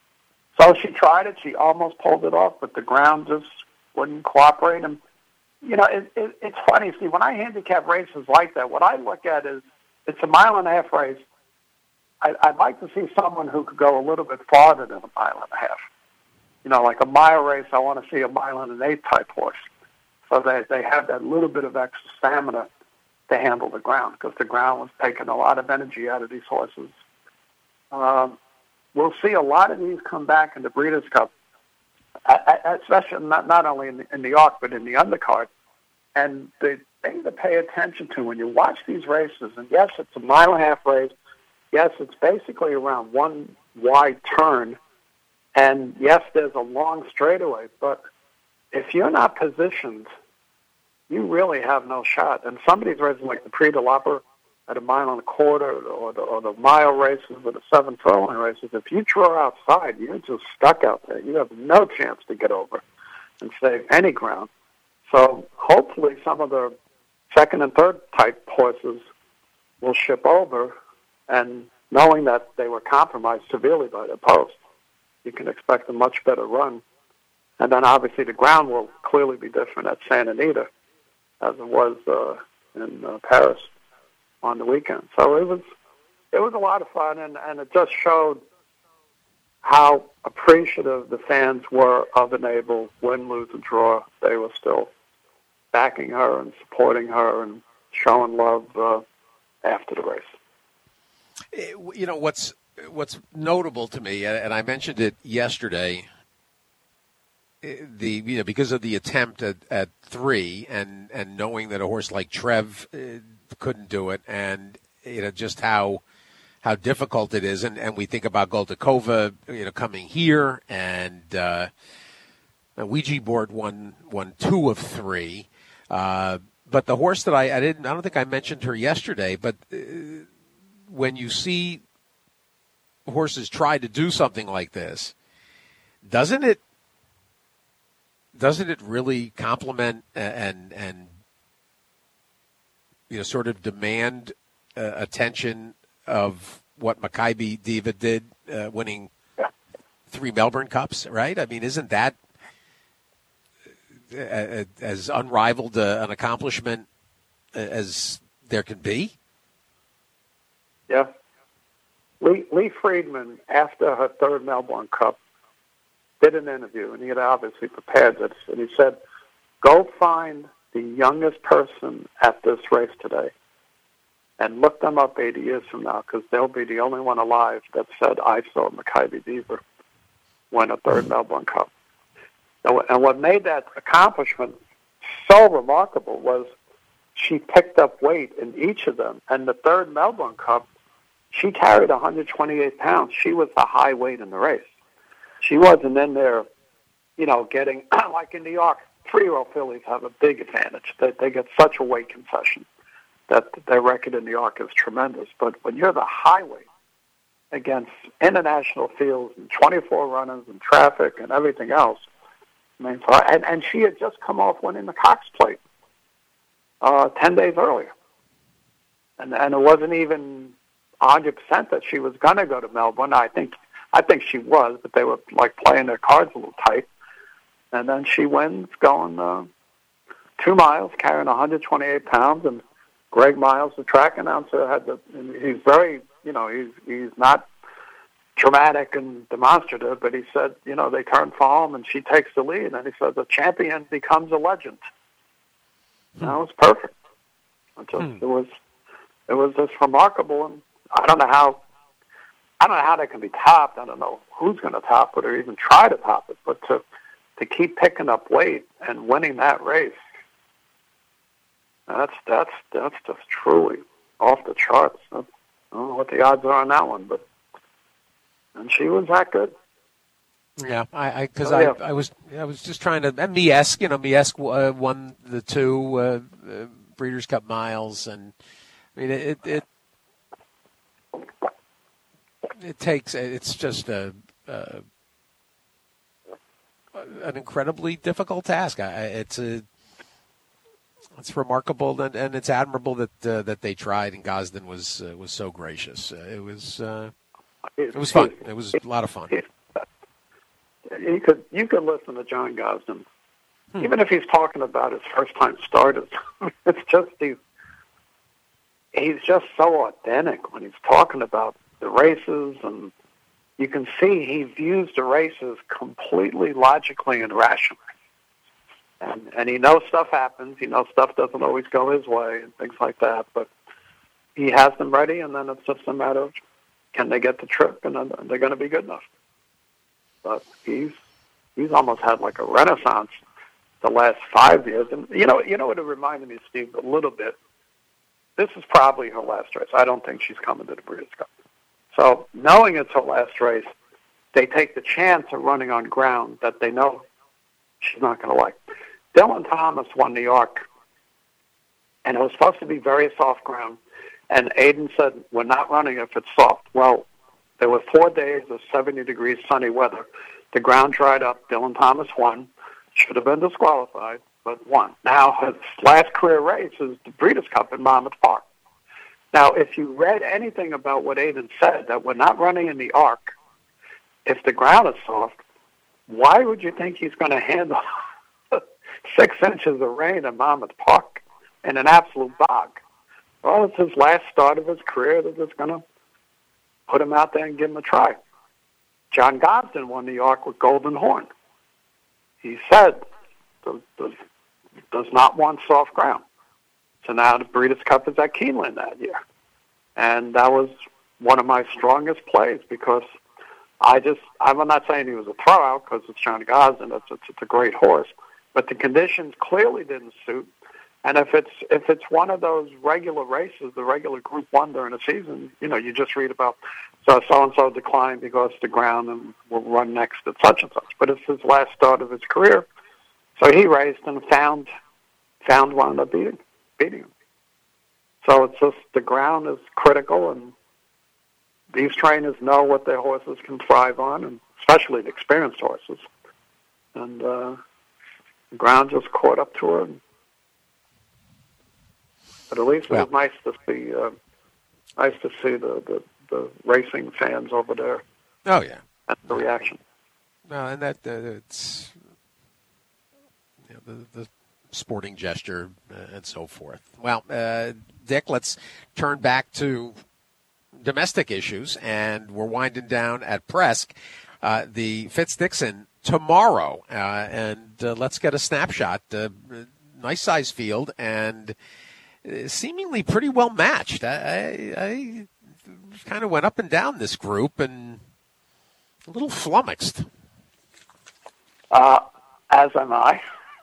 So she tried it. She almost pulled it off, but the ground just wouldn't cooperate. And, you know, it, it, it's funny. See, when I handicap races like that, what I look at is it's a mile and a half race. I, I'd like to see someone who could go a little bit farther than a mile and a half. You know, like a mile race, I want to see a mile and an eighth type horse. So they, they have that little bit of extra stamina to handle the ground, because the ground was taking a lot of energy out of these horses. Um, we'll see a lot of these come back in the Breeders' Cup, especially not, not only in the, in the Arc, but in the undercard. And the thing to pay attention to when you watch these races, and yes, it's a mile and a half race. Yes, it's basically around one wide turn. And yes, there's a long straightaway, but if you're not positioned, you really have no shot. And some of these races, like the Prix de l'Opera at a mile and a quarter, or the, or the mile races or the seven furlong races, if you draw outside, you're just stuck out there. You have no chance to get over and save any ground. So hopefully some of the second and third type horses will ship over, and knowing that they were compromised severely by the post, you can expect a much better run. And then obviously the ground will clearly be different at Santa Anita as it was uh, in uh, Paris on the weekend. So it was it was a lot of fun, and, and it just showed how appreciative the fans were of Enable. Win, lose, or draw, they were still backing her and supporting her and showing love uh, after the race. You know, what's what's notable to me, and I mentioned it yesterday, the you know because of the attempt at, at three, and, and knowing that a horse like Trev uh, couldn't do it, and you know just how how difficult it is, and, and we think about Goldakova, you know, coming here, and uh, Ouija board won won two of three, uh, but the horse that I, I didn't I don't think I mentioned her yesterday, but uh, when you see horses try to do something like this, doesn't it? Doesn't it really complement and and you know sort of demand uh, attention of what Maccabi Diva did, uh, winning three Melbourne Cups, right? I mean, isn't that uh, as unrivaled uh, an accomplishment as there can be? Yeah. Lee, Lee Friedman, after her third Melbourne Cup, did an interview, and he had obviously prepared this, and he said, go find the youngest person at this race today and look them up eighty years from now, because they'll be the only one alive that said, I saw Maccabi Diva win a third Melbourne Cup. And what made that accomplishment so remarkable was she picked up weight in each of them, and the third Melbourne Cup, she carried one hundred twenty-eight pounds. She was the high weight in the race. She wasn't in there, you know, getting, like in New York, three-year-old fillies have a big advantage. They, they get such a weight concession that their record in New York is tremendous. But when you're the high weight against international fields and twenty-four runners and traffic and everything else, I mean, so, and, and she had just come off winning the Cox Plate uh, ten days earlier. And, and it wasn't even one hundred percent that she was going to go to Melbourne. I think I think she was, but they were like playing their cards a little tight. And then she wins going uh, two miles, carrying one hundred twenty-eight pounds. And Greg Miles, the track announcer, had the. He's very, you know, he's he's not dramatic and demonstrative, but he said, you know, they turn for home and she takes the lead, and he said the champion becomes a legend. Hmm. That was perfect. It, just, hmm. it was it was just remarkable, and I don't know how. I don't know how that can be topped. I don't know who's going to top it or even try to top it. But to to keep picking up weight and winning that race, that's that's that's just truly off the charts. I don't know what the odds are on that one, but and she was that good. Yeah, I because oh, I, yeah. I was I was just trying to and Miesk, you know, Miesk uh, won the two uh, uh, Breeders' Cup miles, and I mean it. it It takes. It's just a, a an incredibly difficult task. I, it's a. It's remarkable and, and it's admirable that uh, that they tried, and Gosden was uh, was so gracious. Uh, it was uh, it was fun. It was a lot of fun. You could you could listen to John Gosden, hmm. even if he's talking about his first time starters. It's just he's he's just so authentic when he's talking about the races, and you can see he views the races completely logically and rationally. And and he knows stuff happens. He knows stuff doesn't always go his way and things like that. But he has them ready, and then it's just a matter of can they get the trip, and then they're going to be good enough. But he's he's almost had like a renaissance the last five years. And you know, you know what it reminded me of, Steve, a little bit. This is probably her last race. I don't think she's coming to the Breeders' Cup. So knowing it's her last race, they take the chance of running on ground that they know she's not going to like. Dylan Thomas won New York, and it was supposed to be very soft ground. And Aiden said, we're not running if it's soft. Well, there were four days of seventy degrees sunny weather. The ground dried up. Dylan Thomas won. Should have been disqualified, but one. Now, his last career race is the Breeders' Cup in Monmouth Park. Now, if you read anything about what Aiden said, that we're not running in the arc, if the ground is soft, why would you think he's going to handle six inches of rain in Monmouth Park in an absolute bog? Well, it's his last start of his career. They're just going to put him out there and give him a try. John Gosden won the arc with Golden Horn. He said, does, does, does not want soft ground. So now the Breeders' Cup is at Keeneland that year. And that was one of my strongest plays because I just, I'm not saying he was a throwout because it's John Gosden, it's, it's, it's a great horse, but the conditions clearly didn't suit. And if it's if it's one of those regular races, the regular Group One during the season, you know, you just read about so so and so declined because the ground and will run next at such and such. But it's his last start of his career, so he raced and found found wound up beating beating him. So it's just the ground is critical, and these trainers know what their horses can thrive on, and especially the experienced horses. And uh, the ground just caught up to her. And, But at least it well, was nice to see, uh, nice to see the, the, the racing fans over there. Oh yeah, and the reaction. No, and that uh, it's you know, the the sporting gesture uh, and so forth. Well, uh, Dick, let's turn back to domestic issues, and we're winding down at Presque. Uh, the Fitz-Dixon tomorrow, uh, and uh, let's get a snapshot. Uh, nice size field and. Seemingly pretty well matched. I, I, I kind of went up and down this group and a little flummoxed. Uh, as am I.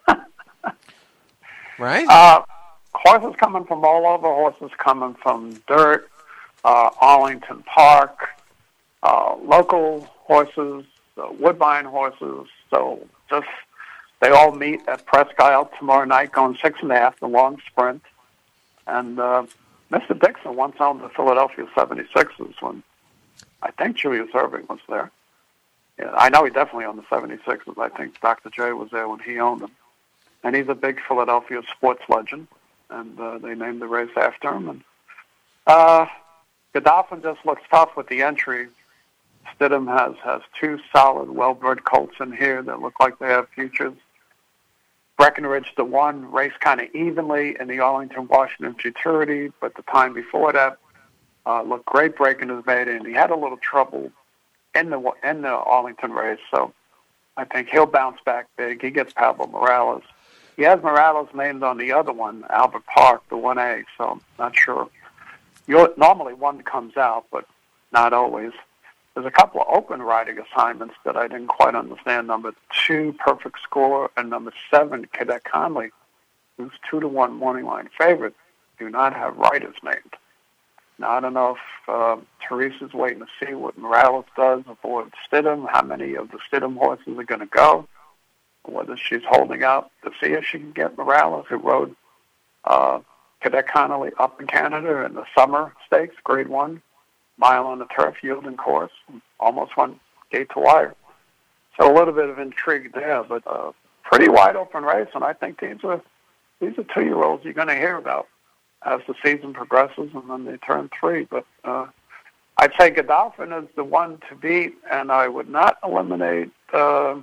Right? Uh, horses coming from all over, horses coming from dirt, uh, Arlington Park, uh, local horses, uh, Woodbine horses. So just they all meet at Presque Isle tomorrow night going six and a half, the long sprint. And uh, Mister Dixon once owned the Philadelphia seventy-sixes when I think Julius Erving was there. Yeah, I know he definitely owned the seventy-sixes. I think Doctor J was there when he owned them. And he's a big Philadelphia sports legend, and uh, they named the race after him. And uh, Godolphin just looks tough with the entry. Stidham has, has two solid, well-bred colts in here that look like they have futures. Breckenridge, the one, raced kind of evenly in the Arlington, Washington Futurity, but the time before that uh, looked great breaking his maiden. He had a little trouble in the in the Arlington race, so I think he'll bounce back big. He gets Pablo Morales. He has Morales named on the other one, Albert Park, the one A, so I'm not sure. You're, normally one comes out, but not always. There's a couple of open riding assignments that I didn't quite understand. Number two, Perfect Score, and number seven, Cadet Conley, who's two to one morning line favorite, do not have riders named. Now, I don't know if uh, Teresa's waiting to see what Morales does aboard Stidham, how many of the Stidham horses are going to go, whether she's holding out to see if she can get Morales, who rode uh, Cadet Connolly up in Canada in the summer stakes, grade one. Mile on the turf, yielding course, almost won gate to wire. So a little bit of intrigue there, but a pretty wide open race, and I think these are these are two-year-olds you're going to hear about as the season progresses, and then they turn three. But uh, I'd say Godolphin is the one to beat, and I would not eliminate uh,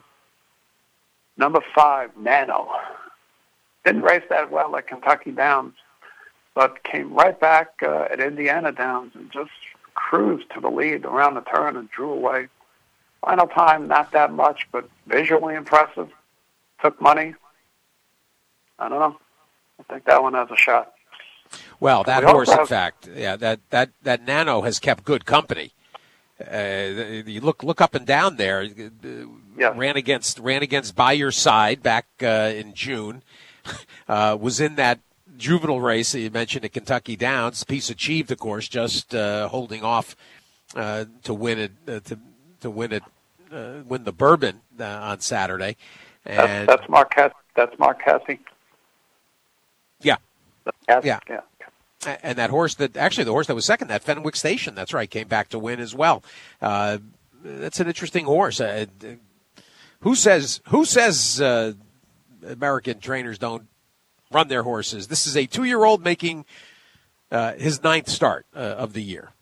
number five, Nano. Didn't race that well at Kentucky Downs, but came right back uh, at Indiana Downs and just cruised to the lead around the turn and drew away. Final time, not that much, but visually impressive. Took money. I don't know. I think that one has a shot. Well, that we horse, in have, fact, yeah, that, that, that Nano has kept good company. Uh, you look look up and down there. Yeah. Ran against ran against By Your Side back uh, in June. Uh, was in that juvenile race that you mentioned at Kentucky Downs. Peace Achieved, of course, just uh, holding off uh, to win it uh, to to win it uh, win the Bourbon uh, on Saturday. And that's, that's Mark. Cass- that's Mark Cassie. Yeah. Cass- yeah, yeah. And that horse that actually the horse that was second, that Fenwick Station, that's right, came back to win as well. Uh, that's an interesting horse. Uh, who says who says uh, American trainers don't run their horses. This is a two-year-old making uh, his ninth start uh, of the year.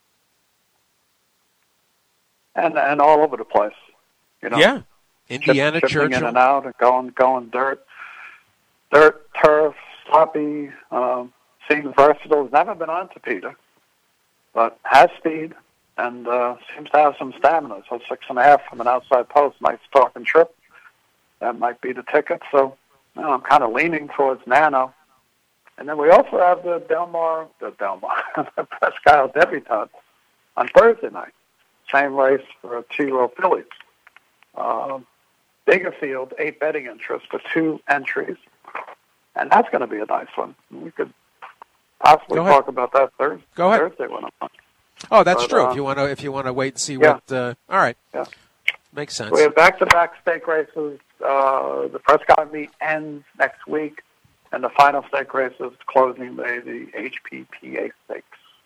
And and all over the place. You know? Yeah. Indiana Chip, Churchill. in and out and going, going dirt, dirt, turf, sloppy, um, seems versatile. Has never been on to Peter, but has speed and uh, seems to have some stamina. So six and a half from an outside post, nice talking trip. That might be the ticket. So you know, I'm kind of leaning towards Nano. And then we also have the Delmar, the Delmar, the Presque Isle debutante on Thursday night. Same race for two-year-old fillies. Um, bigger field, eight betting interests for two entries. And that's going to be a nice one. We could possibly talk about that Thursday. Go ahead. Thursday when I'm on. Oh, that's But, true. uh, if you want to, if you want to wait and see yeah. what. Uh, all right. Yeah. Makes sense. We have back-to-back stake races. Uh, the Presque Isle meet ends next week, and the final stake race is closing day, the H P P A Stakes.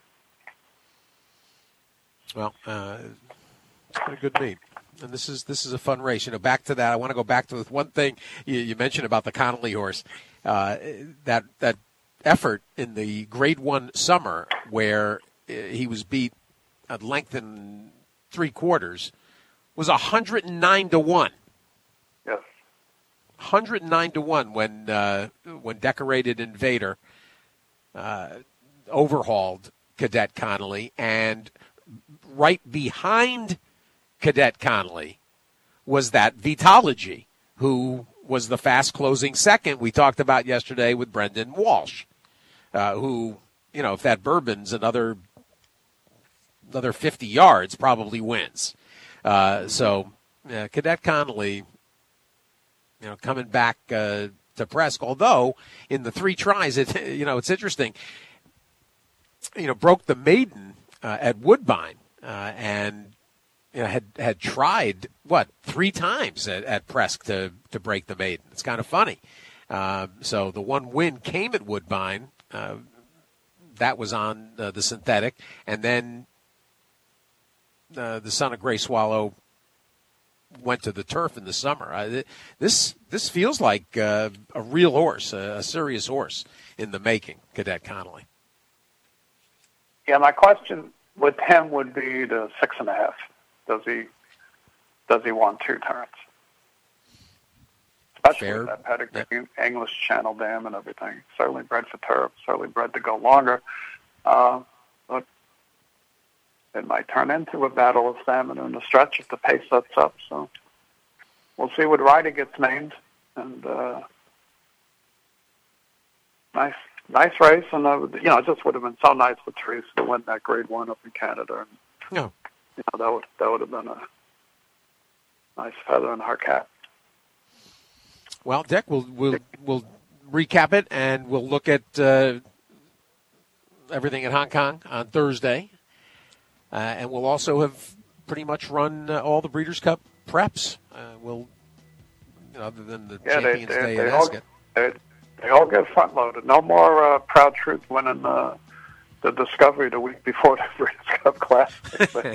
Well, uh, it's been a good meet. And this is this is a fun race. You know, back to that. I want to go back to one thing you, you mentioned about the Connolly horse. Uh, that that effort in the Grade One summer where he was beat at length and three quarters was a hundred and nine to one. Yes, hundred and nine to one when uh, when Decorated Invader uh, overhauled Cadet Connolly, and right behind Cadet Connolly was that Vitology, who was the fast-closing second we talked about yesterday with Brendan Walsh, uh, who, you know, if that Bourbon's another another fifty yards, probably wins. Uh, so uh, Cadet Connolly, you know, coming back uh, to Presque, although in the three tries, it, you know, it's interesting, you know, broke the maiden uh, at Woodbine uh, and You know, had had tried what three times at, at Presque to to break the maiden. It's kind of funny. Uh, so the one win came at Woodbine. Uh, that was on uh, the synthetic, and then uh, the son of Gray Swallow went to the turf in the summer. Uh, this this feels like uh, a real horse, a, a serious horse in the making, Cadet Connolly. Yeah, my question with him would be the six and a half. Does he does he want two turns? Especially Fair. with that pedigree, English Channel Dam and everything. Certainly bred for turf, certainly bred to go longer. Uh, but it might turn into a battle of stamina in the stretch if the pace sets up. So we'll see what rider gets named. And uh, nice nice race. And, uh, you know, it just would have been so nice for Teresa to win that Grade One up in Canada. And, no. You know, that would that would have been a nice feather in her cap. Well, Dick, we'll we'll we'll recap it, and we'll look at uh, everything in Hong Kong on Thursday, uh, and we'll also have pretty much run uh, all the Breeders' Cup preps. Uh, we'll, you know, other than the Yeah, Champions they, they, Day they, at all, Ascot. they, they all get front loaded. No more uh, Proud Truth winning uh, the Discovery the week before the Breeders' Cup Classic.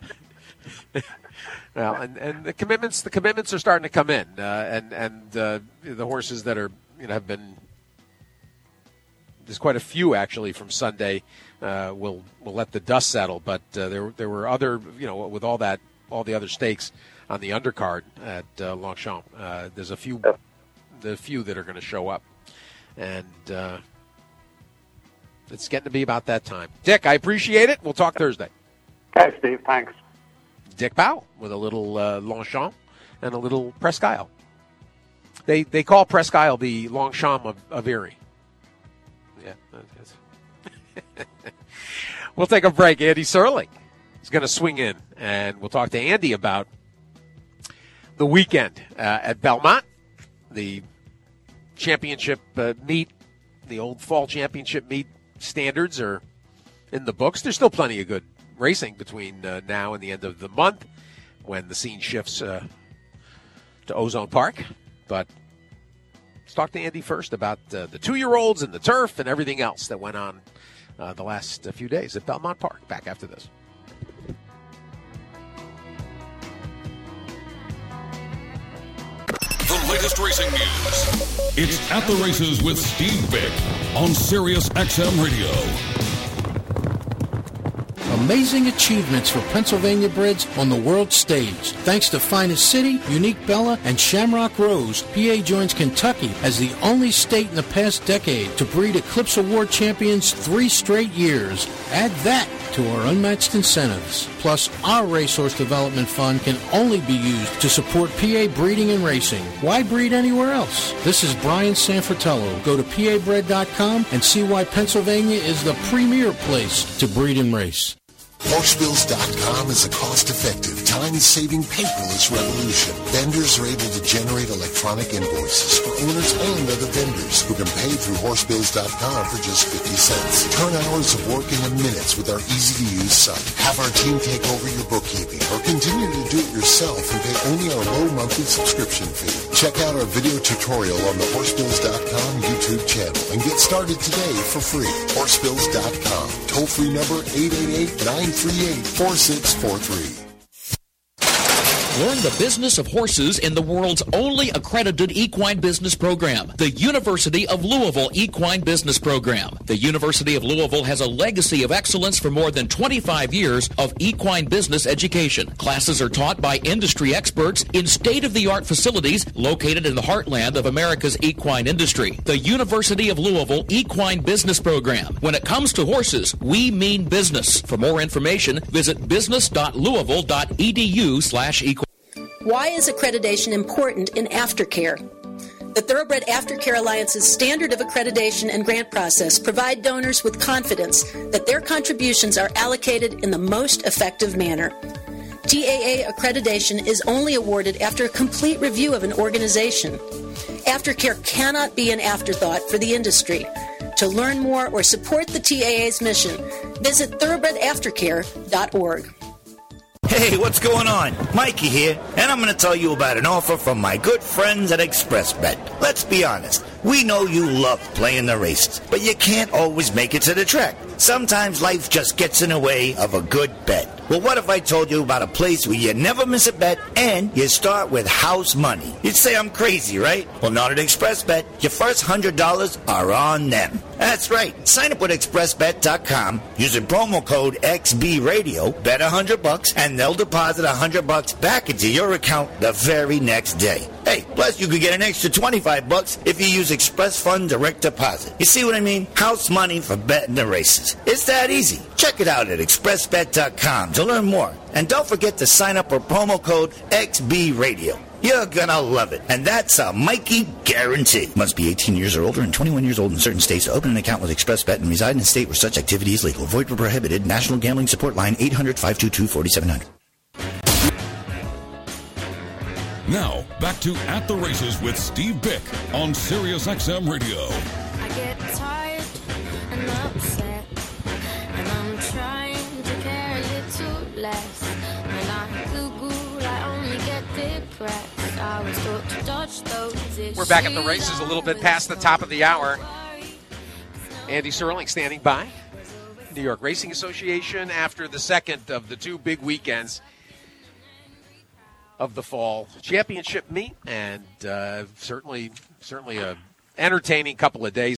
Well, and, and the commitments the commitments are starting to come in, uh, and and uh, the horses that are you know have been there's quite a few actually from Sunday. Uh, we'll we'll let the dust settle, but uh, there there were other you know with all that all the other stakes on the undercard at uh, Longchamp. Uh, there's a few the few that are going to show up, and uh, it's getting to be about that time. Dick, I appreciate it. We'll talk Thursday. Okay, Steve. Thanks. Dick Powell with a little uh, Longchamp and a little Presque Isle. They they call Presque Isle the Longchamp of, of Erie. Yeah. We'll take a break. Andy Serling is going to swing in, and we'll talk to Andy about the weekend uh, at Belmont, the championship uh, meet, the old fall championship meet standards are in the books. There's still plenty of good racing between uh, now and the end of the month when the scene shifts uh, to Ozone Park. But let's talk to Andy first about uh, the two-year-olds and the turf and everything else that went on uh, the last uh, few days at Belmont Park. Back after this. The latest racing news It's At the Races with Steve Bick on Sirius X M Radio. Amazing achievements for Pennsylvania breds on the world stage. Thanks to Finest City, Unique Bella, and Shamrock Rose, P A joins Kentucky as the only state in the past decade to breed Eclipse Award champions three straight years. Add that to our unmatched incentives. Plus, our Racehorse Development Fund can only be used to support P A breeding and racing. Why breed anywhere else? This is Brian Sanfratello. Go to P A bred dot com and see why Pennsylvania is the premier place to breed and race. Horsebills dot com is a cost-effective, time-saving, paperless revolution. Vendors are able to generate electronic invoices for owners and other vendors who can pay through Horsebills dot com for just fifty cents. Turn hours of work into minutes with our easy-to-use site. Have our team take over your bookkeeping or continue to do it yourself and pay only our low monthly subscription fee. Check out our video tutorial on the Horsebills dot com YouTube channel and get started today for free. Horsebills dot com. Toll-free number eight eight eight, nine three eight, four six four three. Learn the business of horses in the world's only accredited equine business program, the University of Louisville Equine Business Program. The University of Louisville has a legacy of excellence for more than twenty-five years of equine business education. Classes are taught by industry experts in state-of-the-art facilities located in the heartland of America's equine industry. The University of Louisville Equine Business Program. When it comes to horses, we mean business. For more information, visit business dot louisville dot e d u slash equine. Why is accreditation important in aftercare? The Thoroughbred Aftercare Alliance's standard of accreditation and grant process provide donors with confidence that their contributions are allocated in the most effective manner. T A A accreditation is only awarded after a complete review of an organization. Aftercare cannot be an afterthought for the industry. To learn more or support the T A A's mission, visit thoroughbred aftercare dot org. Hey, what's going on? Mikey here, and I'm going to tell you about an offer from my good friends at ExpressBet. Let's be honest, we know you love playing the races, but you can't always make it to the track. Sometimes life just gets in the way of a good bet. Well, what if I told you about a place where you never miss a bet and you start with house money? You'd say I'm crazy, right? Well, not at ExpressBet. Your first one hundred dollars are on them. That's right. Sign up with express bet dot com, use a promo code X B radio, bet one hundred bucks, and they'll deposit one hundred bucks back into your account the very next day. Hey, plus you could get an extra twenty-five bucks if you use Express Fund Direct Deposit. You see what I mean? House money for betting the races. It's that easy. Check it out at express bet dot com to learn more. And don't forget to sign up for promo code X B radio. You're gonna love it. And that's a Mikey guarantee. Must be eighteen years or older and twenty-one years old in certain states to open an account with ExpressBet and reside in a state where such activity is legal. Void where prohibited. National Gambling Support Line eight hundred, five two two, four seven zero zero. Now, back to At the Races with Steve Bick on Sirius X M Radio. I get tired and upset, and I'm trying to care a little less. When I Google, I only get depressed. I was taught to dodge those issues. We're back at the races a little bit past the top of the hour. Andy Serling standing by. New York Racing Association after the second of the two big weekends of the fall championship meet, and uh, certainly, certainly a entertaining couple of days.